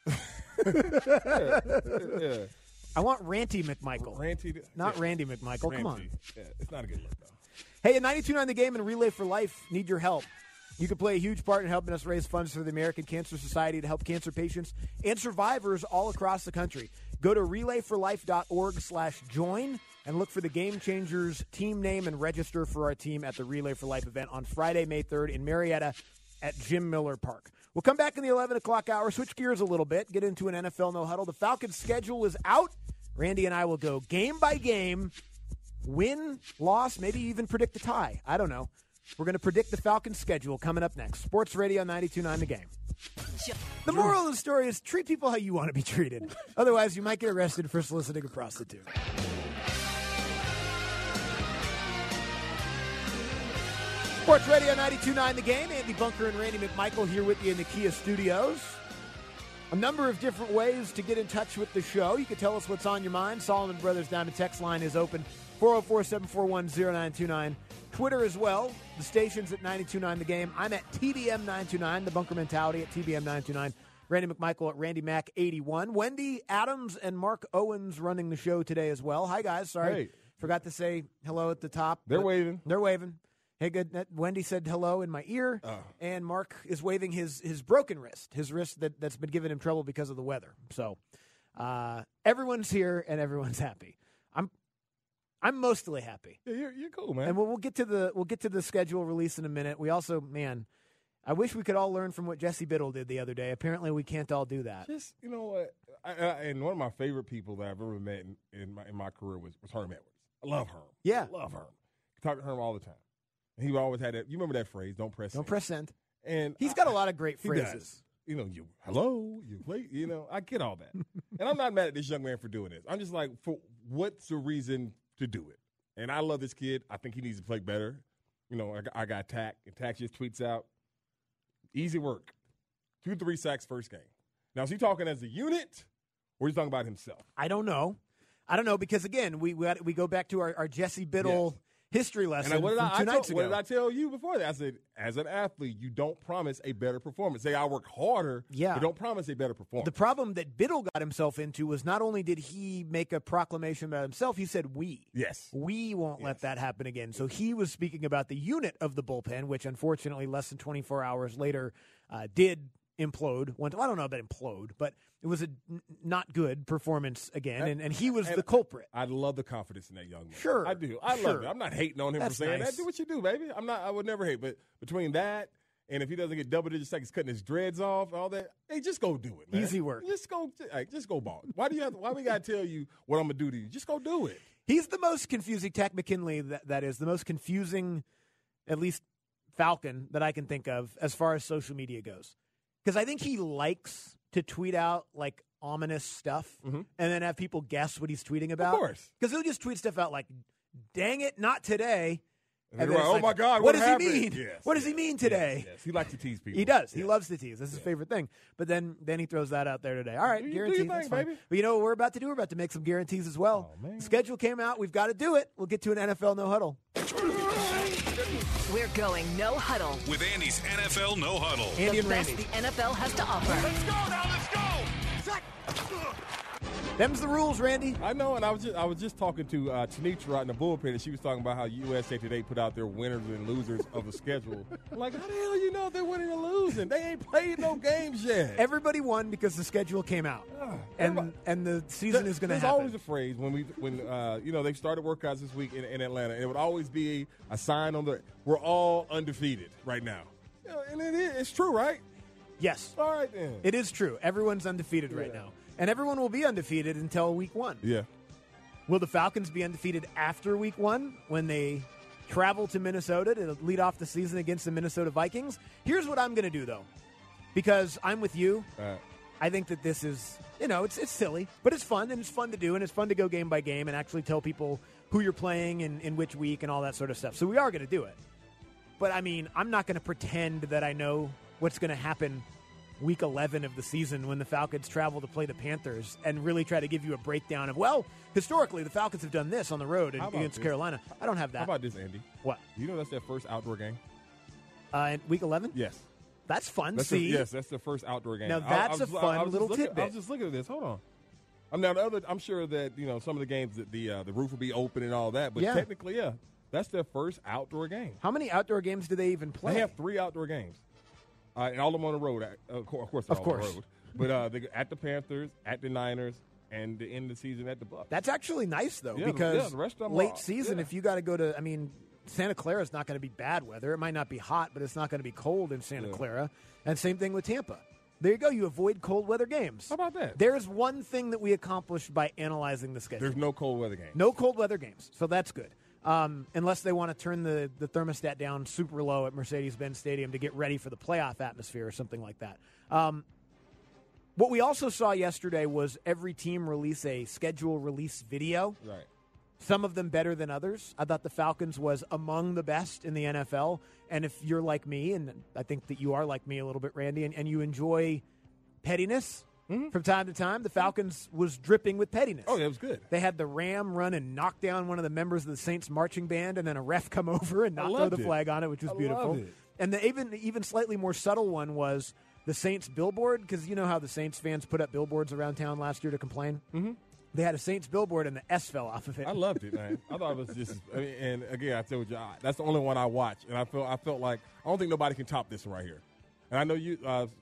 Yeah. I want Ranty McMichael. Not yeah. Randy McMichael. Come on. Yeah, it's not a good look, though. Hey, at 92.9 The Game and Relay for Life need your help. You can play a huge part in helping us raise funds for the American Cancer Society to help cancer patients and survivors all across the country. Go to relayforlife.org/join and look for the Game Changers team name and register for our team at the Relay for Life event on Friday, May 3rd in Marietta at Jim Miller Park. We'll come back in the 11 o'clock hour, switch gears a little bit, get into an NFL No Huddle. The Falcons' schedule is out. Randy and I will go game by game, win, loss, maybe even predict a tie. I don't know. We're going to predict the Falcons' schedule coming up next. Sports Radio 92.9 The Game. The moral of the story is treat people how you want to be treated. Otherwise, you might get arrested for soliciting a prostitute. Sports Radio 92.9 The Game. Andy Bunker and Randy McMichael here with you in the Kia studios. A number of different ways to get in touch with the show. You can tell us what's on your mind. Solomon Brothers Diamond text line is open, 404-741-0929. Twitter as well. The station's at 92.9 The Game. I'm at TBM929, the Bunker Mentality at TBM929. Randy McMichael at RandyMac81. Wendy Adams and Mark Owens running the show today as well. Hi, guys. Sorry. Hey. Forgot to say hello at the top. They're waving. They're waving. Hey, good. Wendy said hello in my ear, and Mark is waving his broken wrist, his wrist that's been giving him trouble because of the weather. So everyone's here and everyone's happy. I'm mostly happy. Yeah, you're cool, man. And we'll get to the schedule release in a minute. We also, I wish we could all learn from what Jesse Biddle did the other day. Apparently, we can't all do that. Just, you know what? And one of my favorite people that I've ever met in my career was Herm Edwards. I love Herm. Yeah, I love Herm. I talk to Herm all the time. And he always had that. You remember that phrase? Don't press. Don't press send. And he's got a lot of great phrases. Does. You know, hello, you play. You know, I get all that. And I'm not mad at this young man for doing this. I'm just like, for what's the reason to do it? And I love this kid. I think he needs to play better. You know, I got Tack, and Tack just tweets out, easy work. 2-3 sacks first game. Now, is he talking as a unit, or is he talking about himself? I don't know because, again, we go back to our Jesse Biddle history lesson from 2 nights ago. What did I tell you before that? I said, as an athlete, you don't promise a better performance. Say, I work harder, but don't promise a better performance. The problem that Biddle got himself into was not only did he make a proclamation about himself, he said we. Yes. We won't let that happen again. So he was speaking about the unit of the bullpen, which unfortunately less than 24 hours later did implode. I don't know about implode, but it was a not good performance again, and he was the culprit. I love the confidence in that young man. Sure. I do. I love it. I'm not hating on him for saying nice. that. Do what you do, baby. I would never hate. But between that and if he doesn't get double-digit seconds cutting his dreads off, all that, hey, just go do it, man. Easy work. Just go ball. Why we got to tell you what I'm going to do to you? Just go do it. He's the most confusing, Tack McKinley, that is, the most confusing, at least Falcon, that I can think of as far as social media goes. Because I think he likes to tweet out, like, ominous stuff and then have people guess what he's tweeting about. Of course. Because he'll just tweet stuff out like, dang it, not today. And then oh, my God, what does happened? he mean? Yes, what does he mean today? Yes. He likes to tease people. He does. He loves to tease. That's his favorite thing. But then he throws that out there today. All right, guaranteed. Do your thing, baby. But you know what we're about to do? We're about to make some guarantees as well. Oh, man. The schedule came out. We've got to do it. We'll get to an NFL No Huddle. We're going No Huddle. With Andy's NFL No Huddle. Andy and best Randy. the NFL has to offer. Let's go now, let's go! Them's the rules, Randy. I know, and I was just talking to Tanitra in the bullpen, and she was talking about how USA Today put out their winners and losers of the schedule. I'm like, how the hell you know if they're winning or losing? They ain't played no games yet. Everybody won because the schedule came out, and the season is going to happen. There's always a phrase when they started workouts this week in Atlanta, and it would always be a sign on we're all undefeated right now. You know, and it's true, right? Yes. All right then. It is true. Everyone's undefeated right now. And everyone will be undefeated until week 1. Yeah. Will the Falcons be undefeated after week 1 when they travel to Minnesota to lead off the season against the Minnesota Vikings. Here's what I'm going to do, though, because I'm with you. I think that this is, it's silly, but it's fun, and it's fun to do, and it's fun to go game by game and actually tell people who you're playing and in which week and all that sort of stuff. So we are going to do it. But, I mean, I'm not going to pretend that I know what's going to happen week 11 of the season when the Falcons travel to play the Panthers and really try to give you a breakdown of, well, historically, the Falcons have done this on the road against Carolina. I don't have that. How about this, Andy? What? You know that's their first outdoor game? In week 11? Yes. That's fun. That's that's their first outdoor game. Now, that's a fun little tidbit. I was just looking at this. Hold on. I'm sure that some of the games that the roof will be open and all that, but technically, that's their first outdoor game. How many outdoor games do they even play? They have 3 outdoor games, and all of them on the road. Of course, on the road. But they at the Panthers, at the Niners, and the end of the season at the Bucs. That's actually nice though, Yeah, because the rest of them late season, if you got to go to, Santa Clara is not going to be bad weather. It might not be hot, but it's not going to be cold in Santa Clara. And same thing with Tampa. There you go. You avoid cold weather games. How about that? There's one thing that we accomplished by analyzing the schedule. There's no cold weather games. No cold weather games. So that's good. Unless they want to turn the thermostat down super low at Mercedes-Benz Stadium to get ready for the playoff atmosphere or something like that. What we also saw yesterday was every team release a schedule release video. Right. Some of them better than others. I thought the Falcons was among the best in the NFL. And if you're like me, and I think that you are like me a little bit, Randy, and you enjoy pettiness from time to time, the Falcons was dripping with pettiness. Oh, that was good. They had the Ram run and knock down one of the members of the Saints marching band, and then a ref come over and not throw the flag on it, which was beautiful. Loved it. And the even slightly more subtle one was the Saints billboard, because you know how the Saints fans put up billboards around town last year to complain? Mm-hmm. They had a Saints billboard, and the S fell off of it. I loved it, man. I thought it was just, and again, I told you, that's the only one I watched, and I felt like I don't think nobody can top this one right here. And I know you,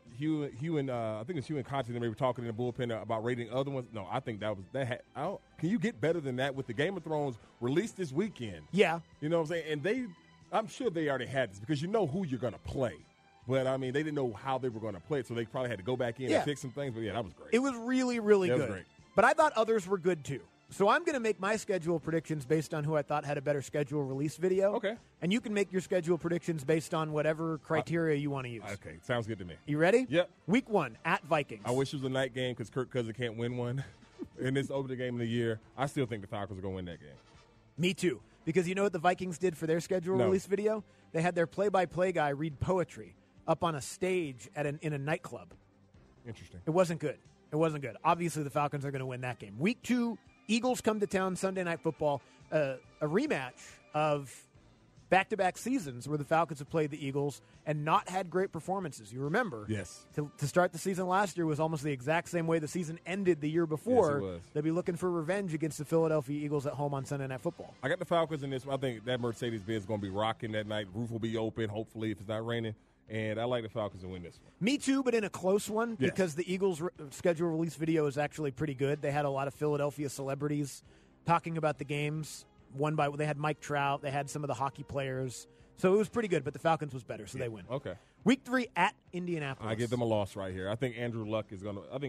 Hugh and I think it's Hugh and Conti, they were talking in the bullpen about rating other ones. No, I think that was can you get better than that with the Game of Thrones released this weekend? Yeah, you know what I'm saying. And I'm sure they already had this because you know who you're going to play. But, they didn't know how they were going to play it, so they probably had to go back in and fix some things. But, that was great. It was really, really good. That was great. But I thought others were good, too. So I'm going to make my schedule predictions based on who I thought had a better schedule release video. Okay. And you can make your schedule predictions based on whatever criteria you want to use. Okay, sounds good to me. You ready? Yep. Week 1, at Vikings. I wish it was a night game because Kirk Cousins can't win one. And it's over the game of the year. I still think the Falcons are going to win that game. Me too. Because you know what the Vikings did for their schedule release video? They had their play-by-play guy read poetry up on a stage in a nightclub. Interesting. It wasn't good. It wasn't good. Obviously, the Falcons are going to win that game. Week 2, Eagles come to town, Sunday Night Football. A rematch of back-to-back seasons where the Falcons have played the Eagles and not had great performances. You remember? Yes. To start the season last year was almost the exact same way the season ended the year before. Yes, it was. They'll be looking for revenge against the Philadelphia Eagles at home on Sunday Night Football. I got the Falcons in this. I think that Mercedes-Benz is going to be rocking that night. Roof will be open, hopefully, if it's not raining. And I like the Falcons to win this one. Me too, but in a close one because the Eagles' schedule release video is actually pretty good. They had a lot of Philadelphia celebrities talking about the games. They had Mike Trout. They had some of the hockey players. So it was pretty good, but the Falcons was better, so they win. Okay. Week 3 at Indianapolis. I give them a loss right here. I think Andrew Luck is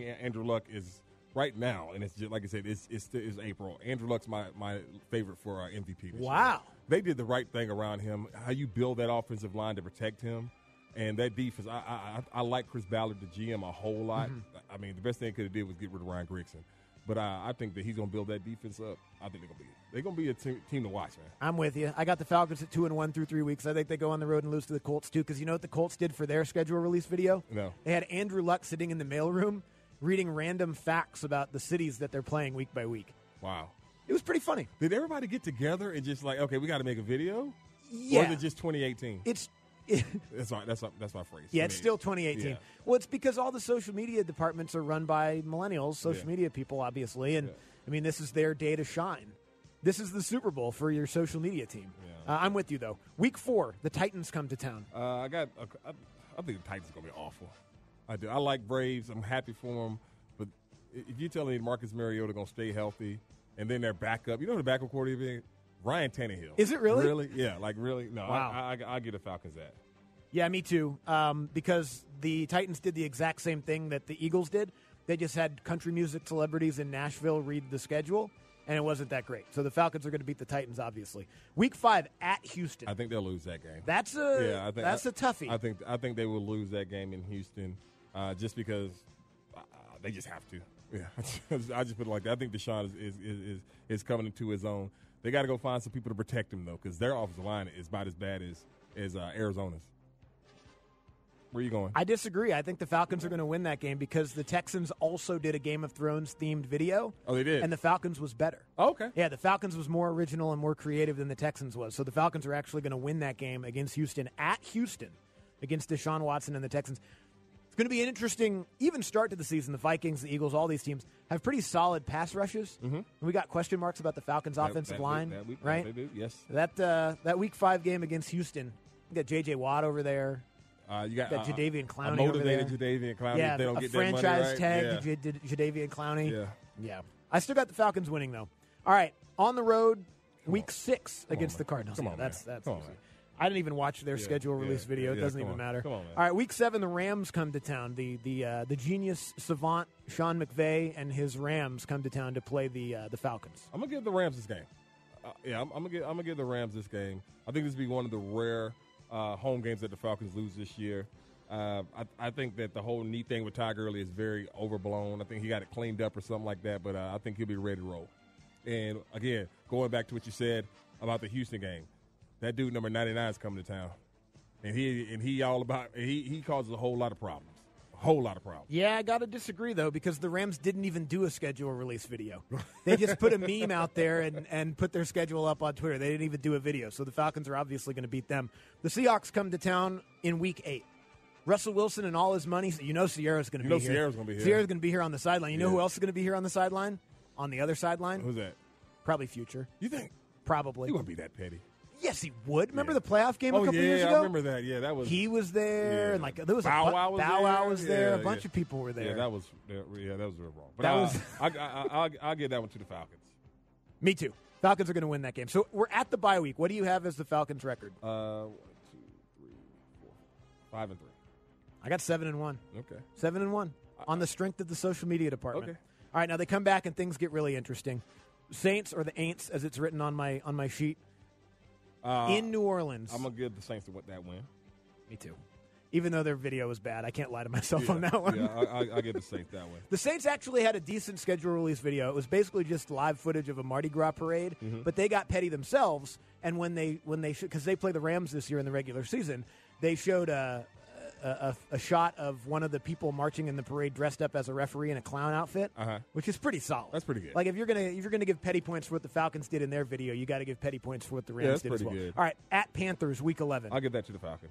right now, and it's just like I said, it's April. Andrew Luck's my favorite for MVP this year. They did the right thing around him. How you build that offensive line to protect him. And that defense, I like Chris Ballard, the GM, a whole lot. Mm-hmm. The best thing he could have did was get rid of Ryan Grigson. But I think that he's going to build that defense up. I think they're going to be a team to watch, man. I'm with you. I got the Falcons at 2-1 through 3 weeks. I think they go on the road and lose to the Colts, too, because you know what the Colts did for their schedule release video? No. They had Andrew Luck sitting in the mailroom reading random facts about the cities that they're playing week by week. Wow. It was pretty funny. Did everybody get together and just like, okay, we got to make a video? Yeah. Or is it just 2018? That's my phrase. Yeah, it's still 2018. Yeah. Well, it's because all the social media departments are run by millennials, social media people, obviously. And, this is their day to shine. This is the Super Bowl for your social media team. Yeah. I'm with you, though. Week 4, the Titans come to town. I think the Titans are going to be awful. I do. I like Braves. I'm happy for them. But if you're telling me Marcus Mariota going to stay healthy and then their backup, you know who the backup quarterback is? Ryan Tannehill. Is it really? Really? Yeah, really? No, wow. I get the Falcons that. Yeah, me too. Because the Titans did the exact same thing that the Eagles did. They just had country music celebrities in Nashville read the schedule. and it wasn't that great. So the Falcons are going to beat the Titans, obviously. Week 5 at Houston. I think they'll lose that game. That's a toughie. I think they will lose that game in Houston, just because they just have to. Yeah, I just put it like that. I think Deshaun is coming into his own. They got to go find some people to protect him though, because their offensive line is about as bad as Arizona's. Where are you going? I disagree. I think the Falcons are going to win that game because the Texans also did a Game of Thrones themed video. Oh, they did? And the Falcons was better. Oh, okay. Yeah, the Falcons was more original and more creative than the Texans was. So the Falcons are actually going to win that game against Houston, at Houston, against Deshaun Watson and the Texans. It's going to be an interesting, even start to the season. The Vikings, the Eagles, all these teams have pretty solid pass rushes. Mm-hmm. We got question marks about the Falcons' offensive line, right? They do, yes. That Week 5 game against Houston, you got J.J. Watt over there. You got Jadeveon Clowney, a motivated Jadeveon Clowney. Yeah, if they don't a get franchise that money right. tag to Jadeveon Clowney. Yeah. I still got the Falcons winning though. All right, on the road, Week 6 against the Cardinals. Come on, that's Come on, man. I didn't even watch their schedule release video. It doesn't even matter. Come on, man. All right, Week 7, the Rams come to town. The genius savant Sean McVay and his Rams come to town to play the Falcons. I'm gonna give the Rams this game. I'm gonna give the Rams this game. I think this will be one of the rare home games that the Falcons lose this year. I think that the whole knee thing with Ty Gurley is very overblown. I think he got it cleaned up or something like that, but I think he'll be ready to roll. And, again, going back to what you said about the Houston game, that dude number 99 is coming to town. And he causes a whole lot of problems. A whole lot of problems. Yeah, I got to disagree, though, because the Rams didn't even do a schedule release video. They just put a meme out there and put their schedule up on Twitter. They didn't even do a video, so the Falcons are obviously going to beat them. The Seahawks come to town in Week 8. Russell Wilson and all his money. You know Sierra's going to be here. Sierra's going to be here. Sierra's going to be here on the sideline. You know who else is going to be here on the sideline? On the other sideline? Who's that? Probably Future. You think? Probably. He wouldn't be that petty. Yes, he would. Remember the playoff game a couple years ago? I remember that. Yeah, that was. He was there, and like there was Bow Wow was there. A bunch of people were there. Yeah, that was real wrong. But I'll give that one to the Falcons. Me too. Falcons are going to win that game. So we're at the bye week. What do you have as the Falcons' record? 1, 2, 3, 4, 5-3. I got 7-1. Okay. 7-1 on the strength of the social media department. Okay. All right, now they come back and things get really interesting. Saints, or the Aints, as it's written on my sheet, in New Orleans. I'm gonna give the Saints that win. Me too. Even though their video was bad, I can't lie to myself on that one. Yeah, I give the Saints that one. The Saints actually had a decent schedule release video. It was basically just live footage of a Mardi Gras parade, but they got petty themselves. And when they because they play the Rams this year in the regular season, they showed a shot of one of the people marching in the parade dressed up as a referee in a clown outfit, which is pretty solid. That's pretty good. Like if you're gonna give petty points for what the Falcons did in their video, you got to give petty points for what the Rams did as well. Good. All right, at Panthers, Week 11. I'll give that to the Falcons.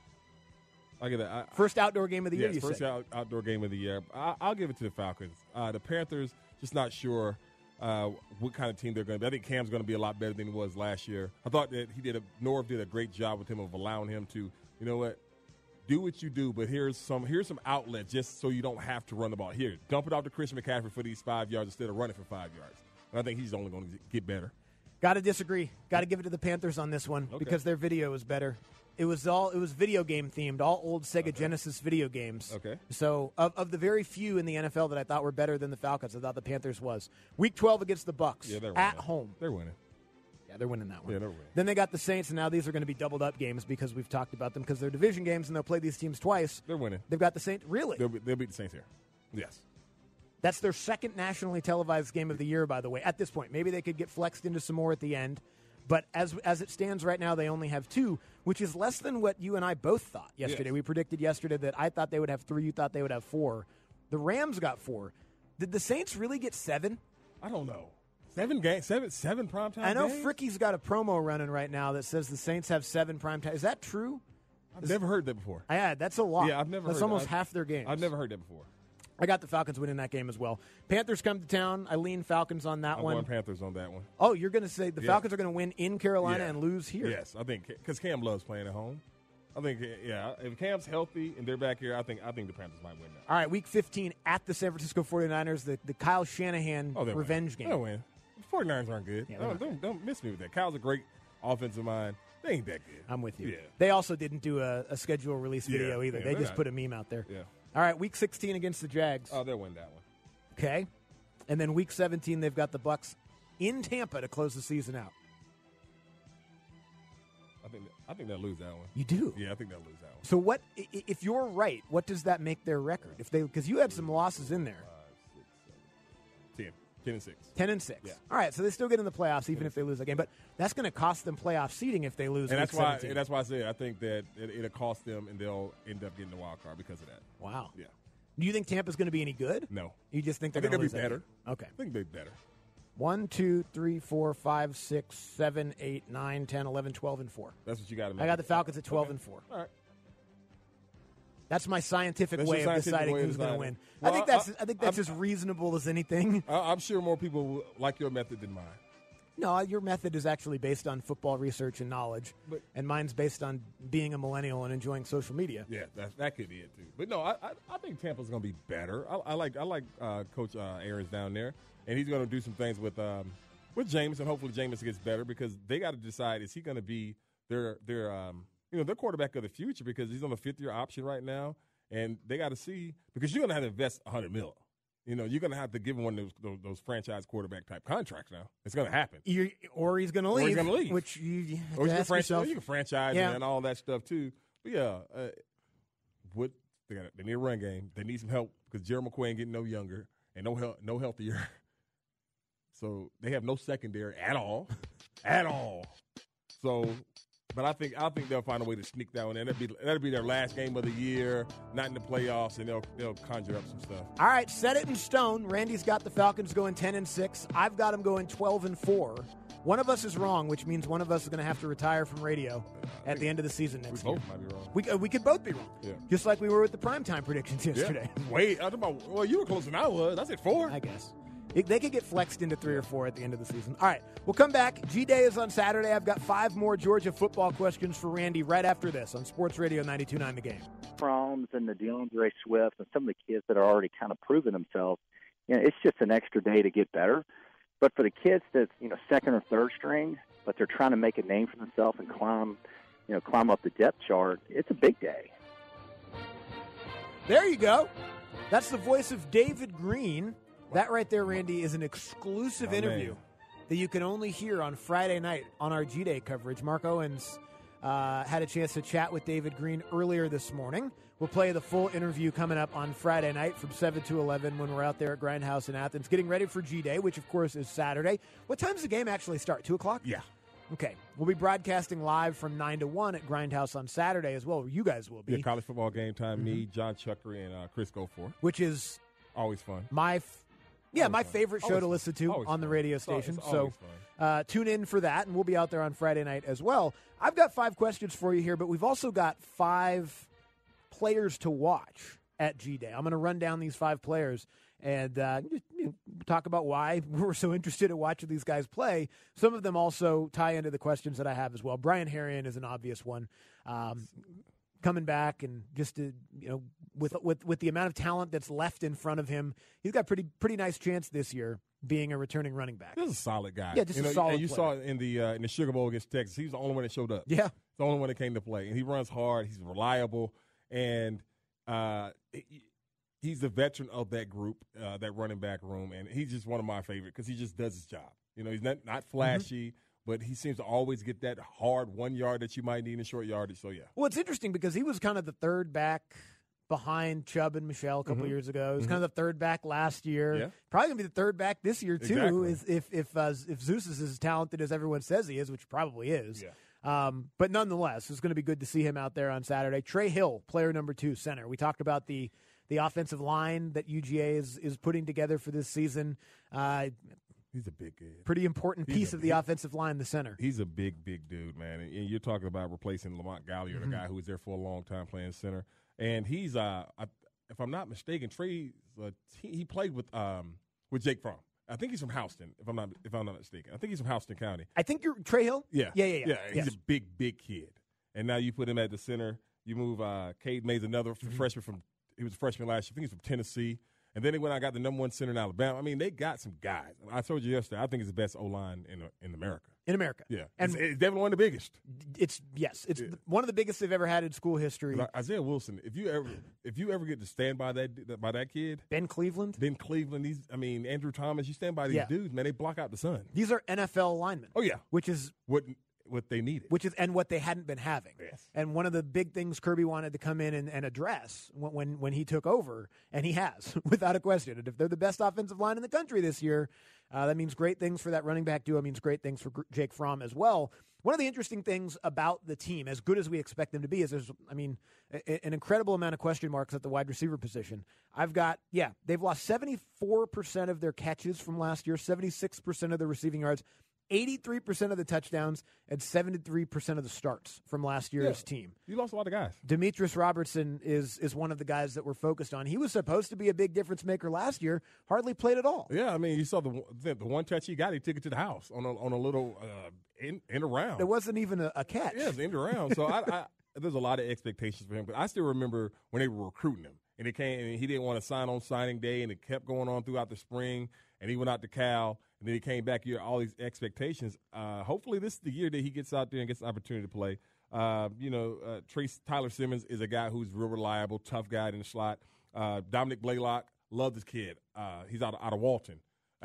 I'll give that. First outdoor game of the year. Yes, first outdoor game of the year. I'll give it to the Falcons. The Panthers, just not sure what kind of team they're going to be. I think Cam's going to be a lot better than he was last year. I thought that Norv did a great job with him of allowing him to, you know what, do what you do, but here's some outlets just so you don't have to run the ball. Here, dump it off to Christian McCaffrey for these 5 yards instead of running for 5 yards. And I think he's only going to get better. Got to disagree. Got to give it to the Panthers on this one because their video was better. It was video game themed, all old Sega Genesis video games. Okay. So of the very few in the NFL that I thought were better than the Falcons, I thought the Panthers was. Week 12 against the Bucks. Yeah, they're winning. At home. They're winning. Yeah, they're winning that one. Yeah, they're winning. Then they got the Saints, and now these are going to be doubled up games because we've talked about them because they're division games and they'll play these teams twice. They're winning. They've got the Saints. Really? They'll beat the Saints here. Yes. That's their second nationally televised game of the year, by the way, at this point. Maybe they could get flexed into some more at the end. But as it stands right now, they only have 2, which is less than what you and I both thought yesterday. Yes. We predicted yesterday that I thought they would have 3. You thought they would have 4. The Rams got 4. Did the Saints really get 7? I don't know. 7 games, 7 primetime games? I know Fricky's got a promo running right now that says the Saints have 7 primetime. Is that true? I've never heard that before. Yeah, that's a lot. Yeah, I've never That's heard almost that. half their games. I've never heard that before. I got the Falcons winning that game as well. Panthers come to town. I lean Falcons on that I'm one. going Panthers on that one. Oh, you're going to say the Falcons are going to win in Carolina and lose here? Yes, I think because Cam loves playing at home. I think, if Cam's healthy and they're back here, I think the Panthers might win that. All right, Week 15 at the San Francisco 49ers, the Kyle Shanahan revenge game. They'll win. The 49ers aren't good. Yeah, don't miss me with that. Kyle's a great offensive mind. They ain't that good. I'm with you. Yeah. They also didn't do a schedule release video either. They just put a meme out there. Yeah. All right, Week 16 against the Jags. Oh, they'll win that one. Okay. And then Week 17, they've got the Bucks in Tampa to close the season out. I think they'll lose that one. You do? Yeah, I think they'll lose that one. So what? If you're right, what does that make their record? Because you had some losses in there. 10-6. 10-6. Yeah. All right, so they still get in the playoffs even if they lose that game, but that's going to cost them playoff seeding if they lose. And week that's why. 17. And that's why I said I think that it'll cost them, and they'll end up getting the wild card because of that. Wow. Yeah. Do you think Tampa's going to be any good? No. You just think they're I think going to they'll be better. Okay. I think they'll be better. 1, 2, 3, 4, 5, 6, 7, 8, 9, 10, 11, 12, and 4. That's what you got to make. I got the Falcons at 12 and 4. All right. That's my scientific That's way your of scientific deciding way of who's going to deciding. win. Well, I think that's as reasonable as anything. I'm sure more people will like your method than mine. No, your method is actually based on football research and knowledge, and mine's based on being a millennial and enjoying social media. Yeah, that could be it too. But no, I think Tampa's going to be better. I like Coach Arians down there, and he's going to do some things with Jameis, and hopefully Jameis gets better because they got to decide, is he going to be their quarterback of the future, because he's on a 5th-year option right now, and they got to see, because you're going to have to invest $100 million. You're going to have to give him one of those franchise quarterback type contracts now. It's going to happen. Or he's going to leave. Or he's going to leave. Which you have or to you ask can yourself. you can franchise and all that stuff too. But yeah, they need a run game. They need some help because Jerry McQuay ain't getting no younger and no healthier. So they have no secondary at all, at all. So, but I think they'll find a way to sneak that one in. That'll be their last game of the year, not in the playoffs, and they'll conjure up some stuff. All right, set it in stone. Randy's got the Falcons going 10 and 6. I've got them going 12 and 4. One of us is wrong, which means one of us is going to have to retire from radio at the end of the season next year. We both might be wrong. We could both be wrong. Yeah. Just like we were with the primetime predictions yesterday. Yeah. Wait, you were closer than I was. I said 4. I guess. They could get flexed into 3 or 4 at the end of the season. All right, we'll come back. G-Day is on Saturday. I've got 5 more Georgia football questions for Randy right after this on Sports Radio 92.9 The Game. Froms and the DeAndre Swift and some of the kids that are already kind of proven themselves, it's just an extra day to get better. But for the kids that's, second or third string, but they're trying to make a name for themselves and climb up the depth chart, it's a big day. There you go. That's the voice of David Green. That right there, Randy, is an exclusive interview that you can only hear on Friday night on our G-Day coverage. Mark Owens had a chance to chat with David Green earlier this morning. We'll play the full interview coming up on Friday night from 7 to 11 when we're out there at Grindhouse in Athens, getting ready for G-Day, which, of course, is Saturday. What time does the game actually start, 2 o'clock? Yeah. Okay. We'll be broadcasting live from 9 to 1 at Grindhouse on Saturday as well. You guys will be. Yeah, college football game time, me, John Chuckery, and Chris Goforth. Which is always fun. My favorite show to listen to on the radio station. So tune in for that, and we'll be out there on Friday night as well. I've got 5 questions for you here, but we've also got 5 players to watch at G-Day. I'm going to run down these 5 players and talk about why we're so interested in watching these guys play. Some of them also tie into the questions that I have as well. Brian Herrien is an obvious one. Coming back and just to, with the amount of talent that's left in front of him, he's got pretty nice chance this year being a returning running back. He's a solid guy. Yeah, just a solid. And you player. saw it in the Sugar Bowl against Texas. He was the only one that showed up. Yeah, the only one that came to play, and he runs hard. He's reliable, and he's the veteran of that group, that running back room, and he's just one of my favorite because he just does his job. He's not flashy. Mm-hmm. But he seems to always get that hard 1 yard that you might need in short yardage. So, yeah. Well, it's interesting because he was kind of the third back behind Chubb and Michelle a couple years ago. He was kind of the third back last year. Yeah. Probably going to be the third back this year, too, Exactly. if Zeus is as talented as everyone says he is, which he probably is. Yeah. But nonetheless, it's going to be good to see him out there on Saturday. Trey Hill, player number 2, center. We talked about the offensive line that UGA is putting together for this season. He's a big kid. Pretty important piece of the offensive line, the center. He's a big dude, man. And you're talking about replacing Lamont Galliard, the guy who was there for a long time playing center. And he's, if I'm not mistaken, Trey, he played with Jake Fromm. I think he's from Houston, if I'm not mistaken. I think he's from Houston County. I think you're Trey Hill? Yeah. Yeah. He's a big kid. And now you put him at the center. You move Cade Mays, another freshman he was a freshman last year. I think he's from Tennessee. And then they went out and got the number 1 center in Alabama. I mean, they got some guys. I told you yesterday, I think it's the best O-line in America. In America. Yeah. And it's definitely one of the biggest. It's one of the biggest they've ever had in school history. Isaiah Wilson, if you ever get to stand by that kid. Ben Cleveland, Andrew Thomas, you stand by these dudes, man, they block out the sun. These are NFL linemen. Oh, yeah. Which is what they needed. And what they hadn't been having. Yes. And one of the big things Kirby wanted to come in and address when he took over, and he has, without a question. And if they're the best offensive line in the country this year, that means great things for that running back duo. It means great things for Jake Fromm as well. One of the interesting things about the team, as good as we expect them to be, is there's, an incredible amount of question marks at the wide receiver position. They've lost 74% of their catches from last year, 76% of their receiving yards, 83% of the touchdowns, and 73% of the starts from last year's team. You lost a lot of guys. Demetrius Robertson is one of the guys that we're focused on. He was supposed to be a big difference maker last year, hardly played at all. Yeah, I mean, you saw the one touch he got, he took it to the house on a little end around. There wasn't even a catch. Yeah, it was end around. So I there's a lot of expectations for him. But I still remember when they were recruiting him, and it came, and he didn't want to sign on signing day, and it kept going on throughout the spring, and he went out to Cal. And then he came back here, all these expectations. Hopefully this is the year that he gets out there and gets the opportunity to play. Tyler Simmons is a guy who's real reliable, tough guy in the slot. Dominic Blaylock, love this kid. He's out of Walton.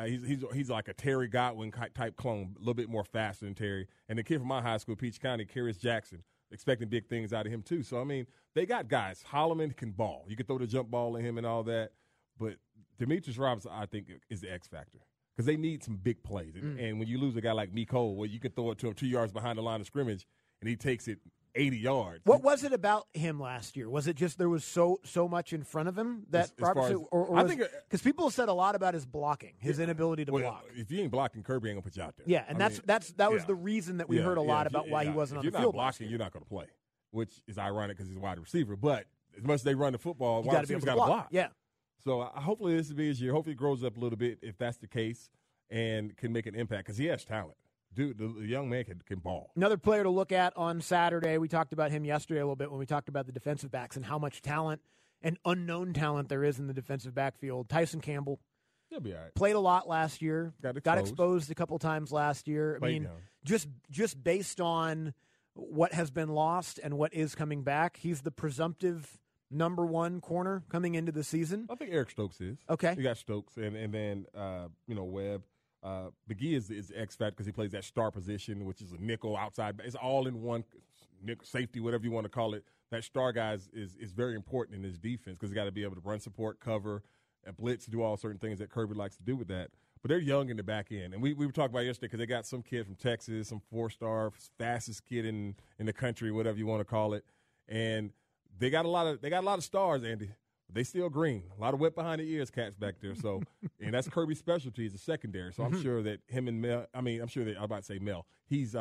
He's like a Terry Godwin type clone, a little bit more faster than Terry. And the kid from my high school, Peach County, Karius Jackson, expecting big things out of him too. So, I mean, they got guys. Holloman can ball. You can throw the jump ball at him and all that. But Demetrius Robinson, I think, is the X factor. Because they need some big plays. And when you lose a guy like Mecole, well, you can throw it to him 2 yards behind the line of scrimmage, and he takes it 80 yards. What was it about him last year? Was it just there was so much in front of him that Robertson, because people said a lot about his blocking, his inability to block. If you ain't blocking, Kirby ain't gonna put you out there. Yeah, and that was the reason that we heard a lot about why he wasn't on the field. If you're not blocking, you're not going to play, which is ironic because he's a wide receiver. But as much as they run the football, wide receivers got to block. Yeah. So hopefully this will be his year. Hopefully he grows up a little bit if that's the case and can make an impact because he has talent. Dude, the young man can ball. Another player to look at on Saturday, we talked about him yesterday a little bit when we talked about the defensive backs and how much talent and unknown talent there is in the defensive backfield. Tyson Campbell. He'll be all right. Played a lot last year. Got exposed a couple times last year. I mean, just based on what has been lost and what is coming back, he's the presumptive number one corner coming into the season. I think Eric Stokes is. Okay. You got Stokes and then Webb. McGee is the X factor because he plays that star position, which is a nickel outside. It's all in one nickel, safety, whatever you want to call it. That star guy is very important in his defense because he's got to be able to run support, cover, and blitz, do all certain things that Kirby likes to do with that. But they're young in the back end. And we were talking about yesterday because they got some kid from Texas, some 4-star, fastest kid in the country, whatever you want to call it. And they got a lot of stars, Andy. They still green. A lot of wet behind the ears cats back there. So, and that's Kirby's specialty is the secondary. So I'm sure that him and Mel. I'm about to say Mel. He's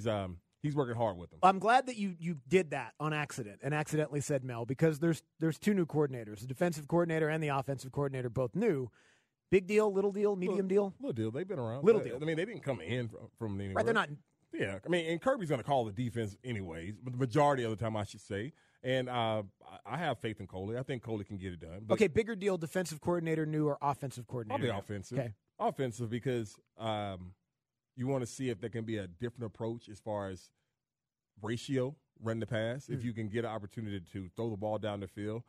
working hard with them. I'm glad that you did that on accident and accidentally said Mel because there's two new coordinators, the defensive coordinator and the offensive coordinator, both new. Big deal, little deal, medium deal. Little deal. They've been around. Little deal. I mean, they didn't come in from anywhere. Right, they're not. Yeah, I mean, and Kirby's going to call the defense anyways, but the majority of the time, I should say. And I have faith in Coley. I think Coley can get it done. But okay, bigger deal, defensive coordinator new or offensive coordinator? Probably offensive. Okay. Offensive because you want to see if there can be a different approach as far as ratio, run the pass, if you can get an opportunity to throw the ball down the field.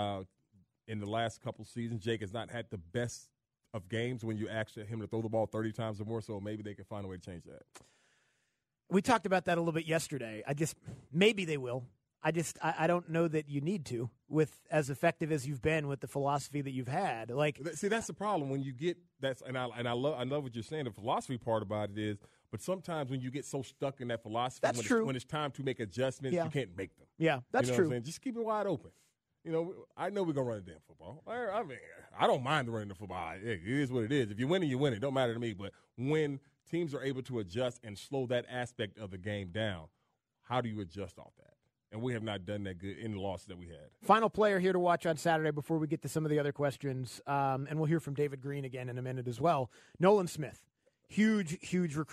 In the last couple seasons, Jake has not had the best of games when you ask him to throw the ball 30 times or more, so maybe they can find a way to change that. We talked about that a little bit yesterday. Maybe they will. I don't know that you need to with as effective as you've been with the philosophy that you've had. Like, see, that's the problem when you get that. And I love what you're saying. The philosophy part about it is, but sometimes when you get so stuck in that philosophy, that's true. When it's time to make adjustments, you can't make them. Yeah, that's true. What I'm saying? Just keep it wide open. I know we're gonna run a damn football. I mean, I don't mind running the football. It is what it is. If you win it, you win it. Don't matter to me. But when teams are able to adjust and slow that aspect of the game down, how do you adjust off that? And we have not done that good in the losses that we had. Final player here to watch on Saturday before we get to some of the other questions, and we'll hear from David Green again in a minute as well. Nolan Smith, huge recruit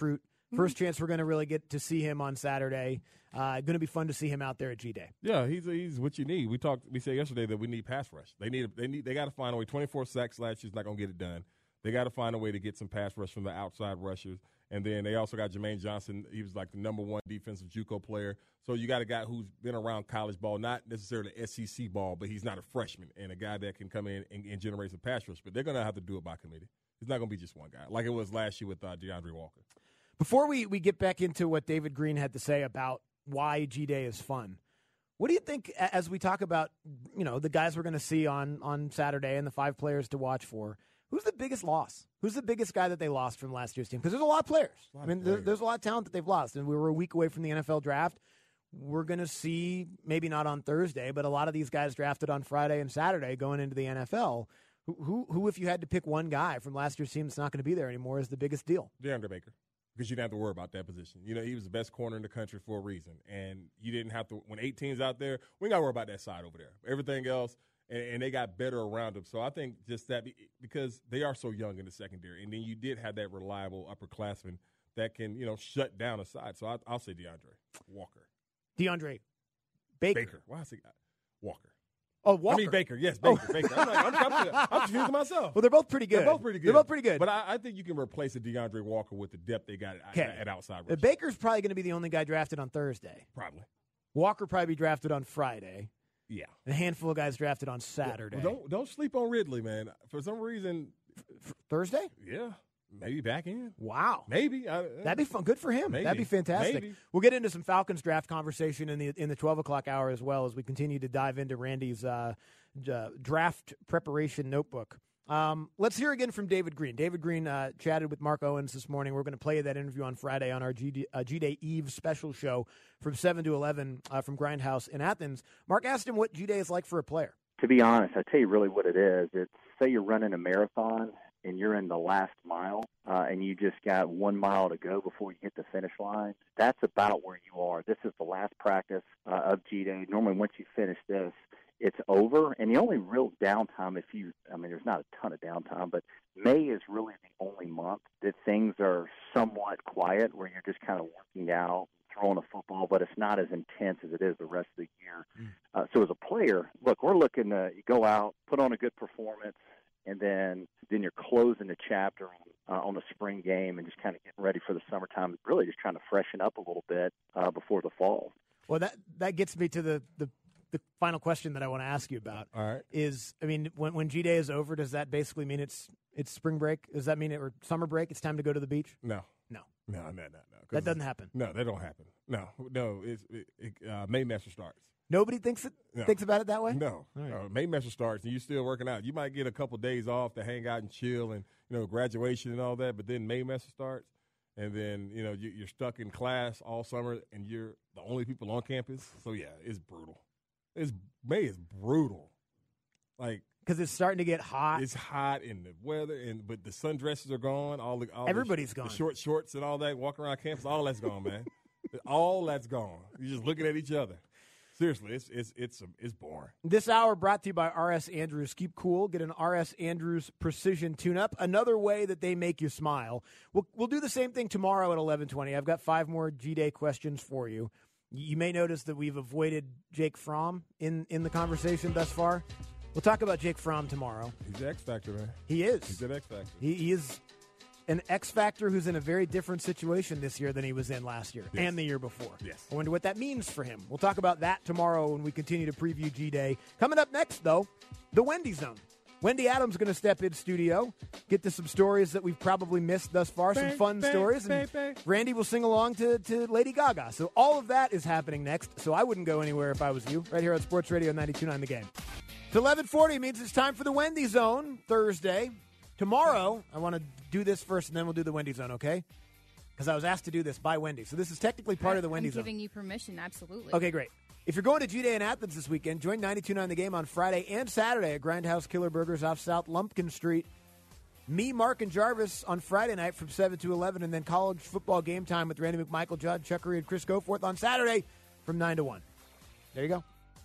First chance we're going to really get to see him on Saturday. Going to be fun to see him out there at G-Day. Yeah, he's what you need. We said yesterday that we need pass rush. They got to find a way. 24 sacks last year's not going to get it done. They got to find a way to get some pass rush from the outside rushers. And then they also got Jermaine Johnson. He was like the number one defensive JUCO player. So you got a guy who's been around college ball, not necessarily SEC ball, but he's not a freshman, and a guy that can come in and generate some pass rush. But they're going to have to do it by committee. It's not going to be just one guy, like it was last year with DeAndre Walker. Before we get back into what David Green had to say about why G-Day is fun, what do you think as we talk about, the guys we're going to see on Saturday and the 5 players to watch for? Who's the biggest loss? Who's the biggest guy that they lost from last year's team? Because there's a lot of players. There's a lot of talent that they've lost, and we were a week away from the NFL draft. We're going to see, maybe not on Thursday, but a lot of these guys drafted on Friday and Saturday going into the NFL. Who, if you had to pick one guy from last year's team that's not going to be there anymore, is the biggest deal? DeAndre Baker, because you didn't have to worry about that position. He was the best corner in the country for a reason, and you didn't have to – when 8 teams out there, we ain't got to worry about that side over there. Everything else – and they got better around him. So I think just that because they are so young in the secondary, and then you did have that reliable upperclassman that can, shut down a side. So I'll say DeAndre Walker. DeAndre Baker. Why I say Walker? Oh, Walker. I mean Baker. Yes, Baker. Oh. Baker. I'm confusing myself. Well, they're both pretty good. They're both pretty good. But I think you can replace a DeAndre Walker with the depth they got at outside rush. Baker's probably going to be the only guy drafted on Thursday. Probably. Walker probably be drafted on Friday. Yeah. A handful of guys drafted on Saturday. Yeah. Well, don't sleep on Ridley, man. For some reason. Thursday? Yeah. Maybe back in. Wow. Maybe. That'd be fun. Good for him. Maybe. That'd be fantastic. Maybe. We'll get into some Falcons draft conversation in the 12 o'clock hour as well as we continue to dive into Randy's draft preparation notebook. Let's hear again from David Green. David Green chatted with Mark Owens this morning. We're going to play that interview on Friday on our G-Day Eve special show from 7 to 11 from Grindhouse in Athens. Mark asked him what G-Day is like for a player. To be honest, I tell you really what it is. It's, say you're running a marathon and you're in the last mile and you just got 1 mile to go before you hit the finish line. That's about where you are. This is the last practice of G-Day. Normally once you finish this, it's over, and the only real downtime, there's not a ton of downtime, but May is really the only month that things are somewhat quiet, where you're just kind of working out, throwing a football, but it's not as intense as it is the rest of the year. So as a player, look, we're looking to go out, put on a good performance, and then you're closing the chapter on the spring game and just kind of getting ready for the summertime, really just trying to freshen up a little bit before the fall. Well, that gets me to the final question that I want to ask you about. All right. Is, when G-Day is over, does that basically mean it's spring break? Does that mean or summer break? It's time to go to the beach? No. No. That doesn't happen. No, that don't happen. No. May Master starts. Nobody thinks about it that way? No. Right. May Master starts, and you're still working out. You might get a couple days off to hang out and chill and, graduation and all that, but then May Master starts, and then, you're stuck in class all summer, and you're the only people on campus. So, yeah, it's brutal. May is brutal. Because it's starting to get hot. It's hot in the weather, but the sundresses are gone. Everybody's gone. The short shorts and all that, walking around campus, all that's gone, man. All that's gone. You're just looking at each other. Seriously, it's boring. This hour brought to you by R.S. Andrews. Keep cool. Get an R.S. Andrews Precision Tune-Up. Another way that they make you smile. We'll do the same thing tomorrow at 11:20. I've got 5 more G-Day questions for you. You may notice that we've avoided Jake Fromm in the conversation thus far. We'll talk about Jake Fromm tomorrow. He's the X Factor, man. He is. He's an X Factor. He is an X Factor who's in a very different situation this year than he was in last year and the year before. Yes. I wonder what that means for him. We'll talk about that tomorrow when we continue to preview G-Day. Coming up next, though, the Wendy Zone. Wendy Adams going to step in studio, get to some stories that we've probably missed thus far, some fun stories, and Randy will sing along to Lady Gaga. So all of that is happening next, so I wouldn't go anywhere if I was you, right here on Sports Radio 92.9 The Game. It's 11:40 means it's time for the Wendy Zone, Thursday. Tomorrow, I want to do this first, and then we'll do the Wendy Zone, okay? Because I was asked to do this by Wendy, so this is technically part of the Wendy Zone. I'm giving you permission, absolutely. Okay, great. If you're going to G-Day in Athens this weekend, join 92.9 The Game on Friday and Saturday at Grindhouse Killer Burgers off South Lumpkin Street. Me, Mark, and Jarvis on Friday night from 7 to 11, and then college football game time with Randy McMichael, Judd Chuckery, and Chris Goforth on Saturday from 9 to 1. There you go.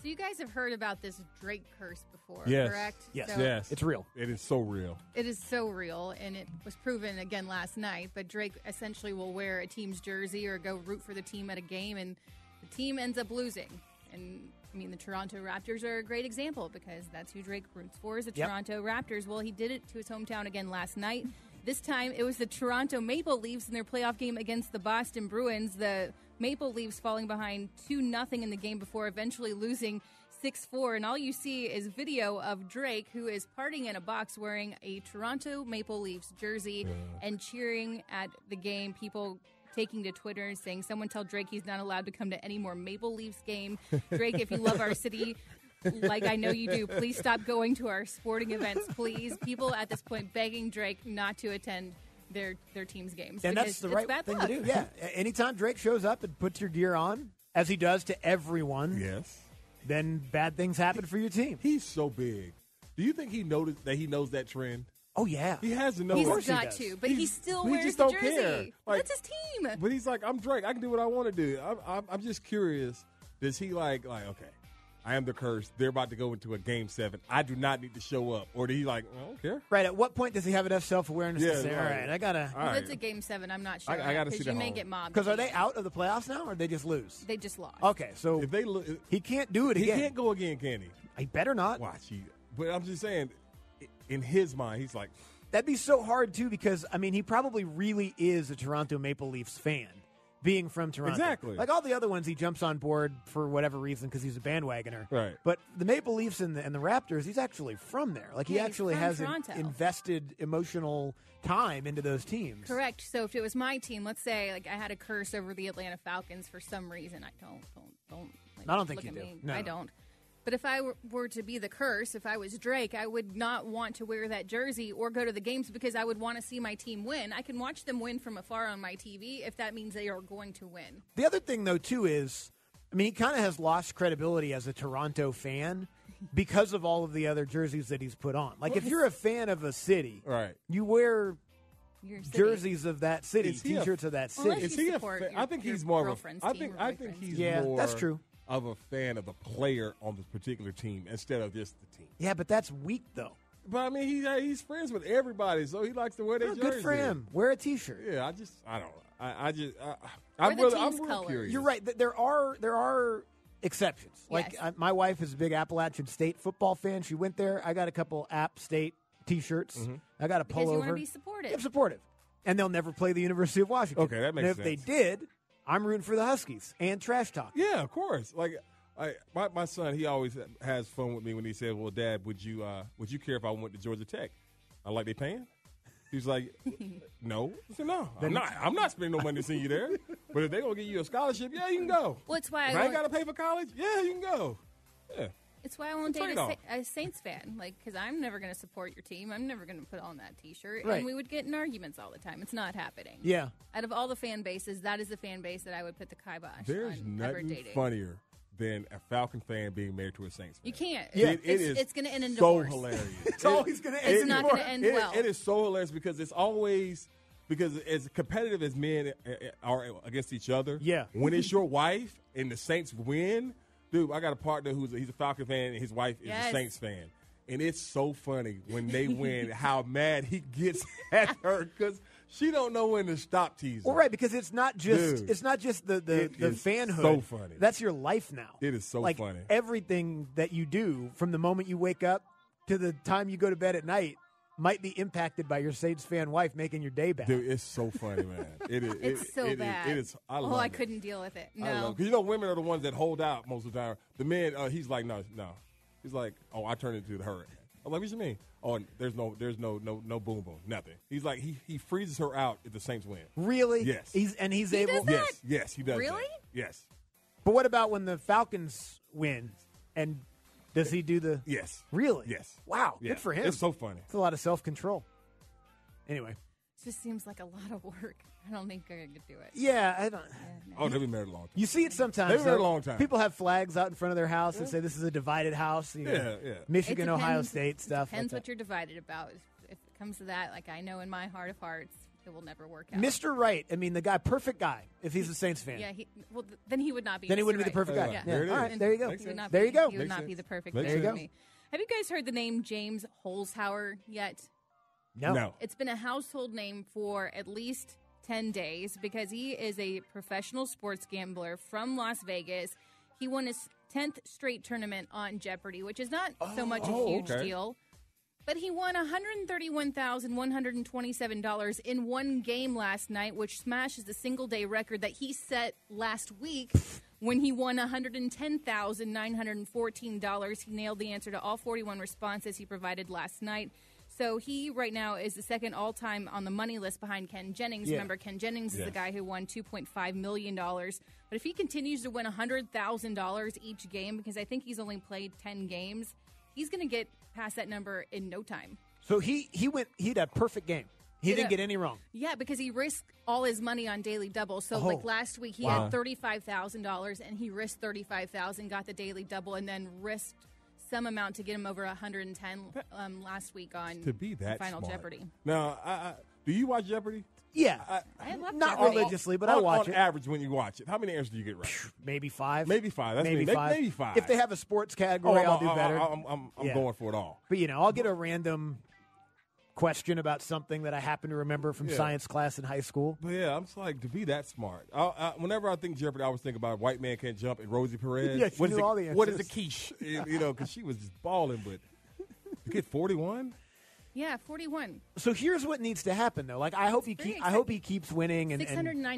So you guys have heard about this Drake curse before, Yes. correct? Yes. So Yes. It's real. It is so real. It is so real, and it was proven again last night. But Drake essentially will wear a team's jersey or go root for the team at a game, and the team ends up losing. And I mean, the Toronto Raptors are a great example because that's who Drake roots for, is the Yep. Toronto Raptors. Well, he did it to his hometown again last night. This time, it was the Toronto Maple Leafs in their playoff game against the Boston Bruins. The Maple Leafs falling behind 2-0 in the game before eventually losing 6-4. And all you see is video of Drake, who is partying in a box wearing a Toronto Maple Leafs jersey and cheering at the game. People taking to Twitter and saying, someone tell Drake he's not allowed to come to any more Maple Leafs game. Drake, if you love our city like I know you do, please stop going to our sporting events, please. People at this point begging Drake not to attend their team's games. And because that's the it's right bad thing luck. to do. Yeah. Anytime Drake shows up and puts your gear on, as he does to everyone, Yes. then bad things happen for your team. He's so big. Do you think he knows that trend? Oh, yeah. He has to know He's it. got to, but he still he wears just the don't jersey. care. Like- That's his team. But he's like, I'm Drake. I can do what I want to do. I'm just curious. Does he like, okay, I am the curse. They're about to go into a game 7. I do not need to show up. Or did he like, I don't care? Right. At what point does he have enough self-awareness Yeah, to say, all right, I got to... If it's a game 7, I'm not sure. I gotta see because the you may home. get mobbed. Because are they out of the playoffs now, or they just lose? They just lost. Okay, so If they he can't do it he again. can't go again, can he? He better not. Watch. But I'm just saying, in his mind, he's like, That'd be so hard, too, because, I mean, he probably really is a Toronto Maple Leafs fan, being from Toronto. Exactly. Like all the other ones, he jumps on board for whatever reason because he's a bandwagoner. Right. But the Maple Leafs and the Raptors, he's actually from there. Like, he Yeah, he's actually from has Toronto. invested emotional time into those teams. Correct. So if it was my team, let's say like I had a curse over the Atlanta Falcons for some reason, I don't. Like, I don't think look you at do. me. No. I don't. But if I were to be the curse, if I was Drake, I would not want to wear that jersey or go to the games because I would want to see my team win. I can watch them win from afar on my TV if that means they are going to win. The other thing, though, too, is, I mean, he kind of has lost credibility as a Toronto fan because of all of the other jerseys that he's put on. Like, if you're a fan of a city, right, you wear Your city. jerseys of that city, Is he a- T-shirts of that Unless city. you is he a support fan? your- I think your he's more of girlfriend's a. I team think or I think boyfriend's he's Yeah, more that's true. of a fan of the player on this particular team instead of just the team. Yeah, but that's weak, though. But I mean, he's friends with everybody, so he likes to wear their Oh, jersey. good for him. Wear a T-shirt. Yeah, I don't. Wear I'm the really, team's I'm colors. curious. You're right. There are exceptions. Like Yes. my wife is a big Appalachian State football fan. She went there. I got a couple App State T-shirts. Mm-hmm. I got a Because you pullover. want to be supportive. I'm supportive. And they'll never play the University of Washington. Okay, that makes and if sense. they did, I'm rooting for the Huskies and trash talk. Yeah, of course. Like my son, he always has fun with me when he says, "Well, Dad, would you care if I went to Georgia Tech?" I like they paying. He's like, "No." I said, "No, I'm not spending no money to see you there. But if they're gonna give you a scholarship, yeah, you can go. Well, it's why If I I ain't won't- got to pay for college, yeah, you can go. Yeah." It's why I won't date Trade-off. a Saints fan, like because I'm never going to support your team. I'm never going to put on that T-shirt, Right. and we would get in arguments all the time. It's not happening. Yeah. Out of all the fan bases, that is the fan base that I would put the kibosh There's on ever nothing dating. funnier than a Falcon fan being married to a Saints fan. You can't. Yeah, it's going to end in so divorce. hilarious. It's always going to end. It's not going to end well. It is so hilarious because it's always because as competitive as men are against each other. Yeah. When it's your wife and the Saints win, dude, I got a partner he's a Falcon fan and his wife is Yes. a Saints fan, and it's so funny when they win how mad he gets at her because she don't know when to stop teasing. Well, right, because it's not just Dude, the it is fanhood. so funny. That's your life now. It is so like, funny. Everything that you do from the moment you wake up to the time you go to bed at night might be impacted by your Saints fan wife making your day bad. Dude, it's so funny, man. It is. It's so bad. It is. I love I it. couldn't deal with it. I love No. it. 'Cause you know, women are the ones that hold out most of the time. The men, he's like, no. He's like, oh, I turned into the hurricane. I'm like, what you mean? Oh, there's no boom boom, nothing. He's like, he freezes her out if the Saints win. Really? Yes. He's He able. does that? Yes, he does. Really? That. Yes. But what about when the Falcons win? And does he do the? Yes. Really? Yes. Wow. Yeah. Good for him. It's so funny. It's a lot of self-control. Anyway. It just seems like a lot of work. I don't think I could do it. Yeah, I don't. Oh, they've been married a long time. You see it sometimes. They've been married though. a long time. People have flags out in front of their house that say this is a divided house. You know, Yeah. Michigan, It depends- Ohio State stuff. Depends like what you're divided about. If it comes to that, like I know in my heart of hearts, it will never work out. Mr. Right. I mean, the guy, perfect guy. If he's a Saints fan. Yeah. Then he would not be. Then he Mr. wouldn't be the Right. perfect guy. Yeah. Yeah. All right. And There you go. he would not There be- you go. He would Makes not be sense. the perfect Makes fit sense. for me. Have you guys heard the name James Holzhauer yet? No. It's been a household name for at least 10 days because he is a professional sports gambler from Las Vegas. He won his 10th straight tournament on Jeopardy, which is not so much a huge deal. But he won $131,127 in one game last night, which smashes the single-day record that he set last week when he won $110,914. He nailed the answer to all 41 responses he provided last night. So he right now is the second all-time on the money list behind Ken Jennings. Yeah. Remember, Ken Jennings is the guy who won $2.5 million. But if he continues to win $100,000 each game, because I think he's only played 10 games, he's going to get past that number in no time. So he had a perfect game. He didn't get any wrong. Yeah, because he risked all his money on Daily Double. So, like last week, he had $35,000, and he risked $35,000, got the Daily Double, and then risked some amount to get him over 110 last week on To be that Final smart. Jeopardy. Now, do you watch Jeopardy? Yeah. I love Not Jeopardy. religiously, but I watch on it. average, when you watch it, how many answers do you get right? Maybe 5. Maybe 5. That's maybe me. 5. Maybe 5. If they have a sports category, I'll do better. I'm Yeah. going for it all. But, I'll get a random question about something that I happen to remember from science class in high school. But yeah, I'm just like, to be that smart. Whenever I think Jeopardy, I always think about White Man Can't Jump and Rosie Perez. Yeah, she knew all the What is a answers. quiche? Because she was just balling. But you get 41? Yeah, 41. So here's what needs to happen, though. Like, I hope he keeps winning, and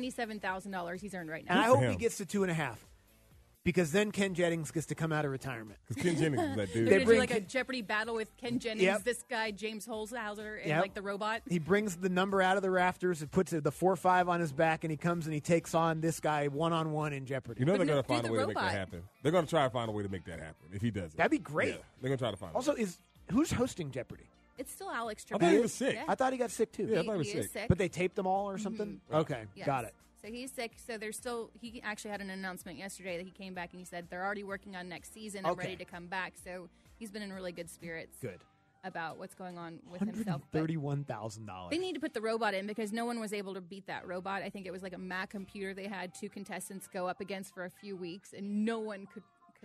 $697,000 he's earned right now. I hope he gets to 2.5, because then Ken Jennings gets to come out of retirement. Because Ken Jennings is that dude. They're going to do like a Jeopardy battle with Ken Jennings, Yep. this guy, James Holzhauer, and Yep. like the robot. He brings the number out of the rafters and puts the 4-5 on his back, and he comes and he takes on this guy one-on-one in Jeopardy. You know they're going to find a way to make that happen. They're going to try to find a way to make that happen if he does it. That'd be great. Yeah, they're going to try to find Also, who's hosting Jeopardy? It's still Alex I Trebek. thought he was sick. Yeah. I thought he got sick, too. Yeah, I thought he was He is sick. sick. But they taped them all or something? Okay, Yes. got it. So he's sick. So they're still. He actually had an announcement yesterday that he came back and he said they're already working on next season. I'm Okay. ready to come back. So he's been in really good spirits. Good. About what's going on with himself. But $131,000. they need to put the robot in because no one was able to beat that robot. I think it was like a Mac computer they had 2 contestants go up against for a few weeks, and no one could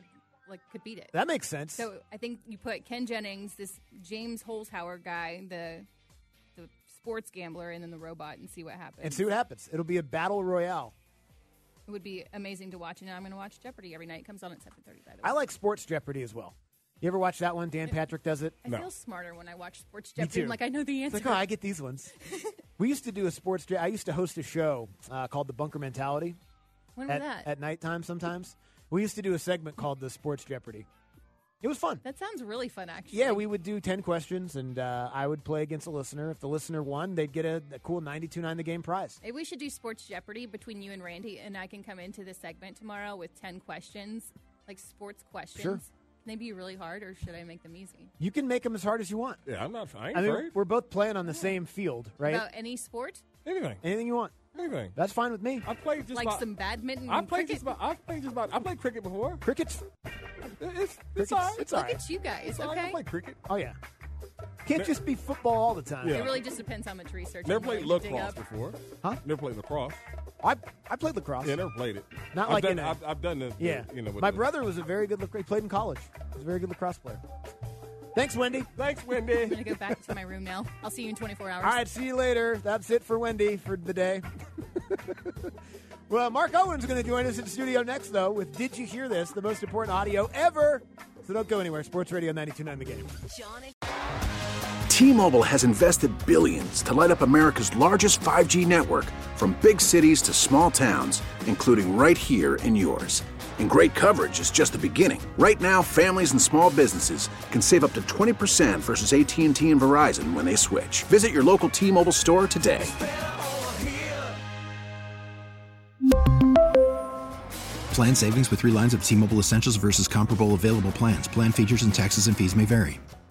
beat it. That makes sense. So I think you put Ken Jennings, this James Holzhauer guy, the sports gambler, and then the robot, and see what happens. And see what happens. It'll be a battle royale. It would be amazing to watch, and now I'm going to watch Jeopardy every night. It comes on at 7:30. By the way, I like Sports Jeopardy as well. You ever watch that one? Dan Patrick does it? I feel smarter when I watch Sports Me Jeopardy. I'm too. like, I know the answer. It's like, oh, I get these ones. We used to do a sports. I used to host a show called The Bunker Mentality. When was that? At nighttime sometimes. We used to do a segment called The Sports Jeopardy. It was fun. That sounds really fun, actually. Yeah, we would do 10 questions, and I would play against a listener. If the listener won, they'd get a cool 92.9 the game prize. Maybe we should do Sports Jeopardy between you and Randy, and I can come into the segment tomorrow with 10 questions, like sports questions. Sure. Can they be really hard, or should I make them easy? You can make them as hard as you want. Yeah, I ain't I mean, afraid. we're both playing on the same field, right? About any sport? Anything. Anything you want. Anything. That's fine with me. I played just Like about, some badminton I and played cricket? I played cricket before. Cricket's It's all right. It's all Look right. at you guys, It's all right. I okay? play cricket. Oh, yeah. Can't just be football all the time. Yeah. It really just depends how much research Never I'm played willing to dig lacrosse up. before. Huh? Never played lacrosse. I played lacrosse. Yeah, never played it. Not I've like done, in a- I've done the Yeah. with My the- brother was a very good lacrosse. He played in college. He was a very good lacrosse player. Thanks, Wendy. Thanks, Wendy. I'm going to go back to my room now. I'll see you in 24 hours. All right, see you later. That's it for Wendy for the day. Well, Mark Owen's going to join us in the studio next, though, with Did You Hear This? The most important audio ever. So don't go anywhere. Sports Radio 92.9 The Game. T-Mobile has invested billions to light up America's largest 5G network, from big cities to small towns, including right here in yours. And great coverage is just the beginning. Right now, families and small businesses can save up to 20% versus AT&T and Verizon when they switch. Visit your local T-Mobile store today. Plan savings with 3 lines of T-Mobile Essentials versus comparable available plans. Plan features and taxes and fees may vary.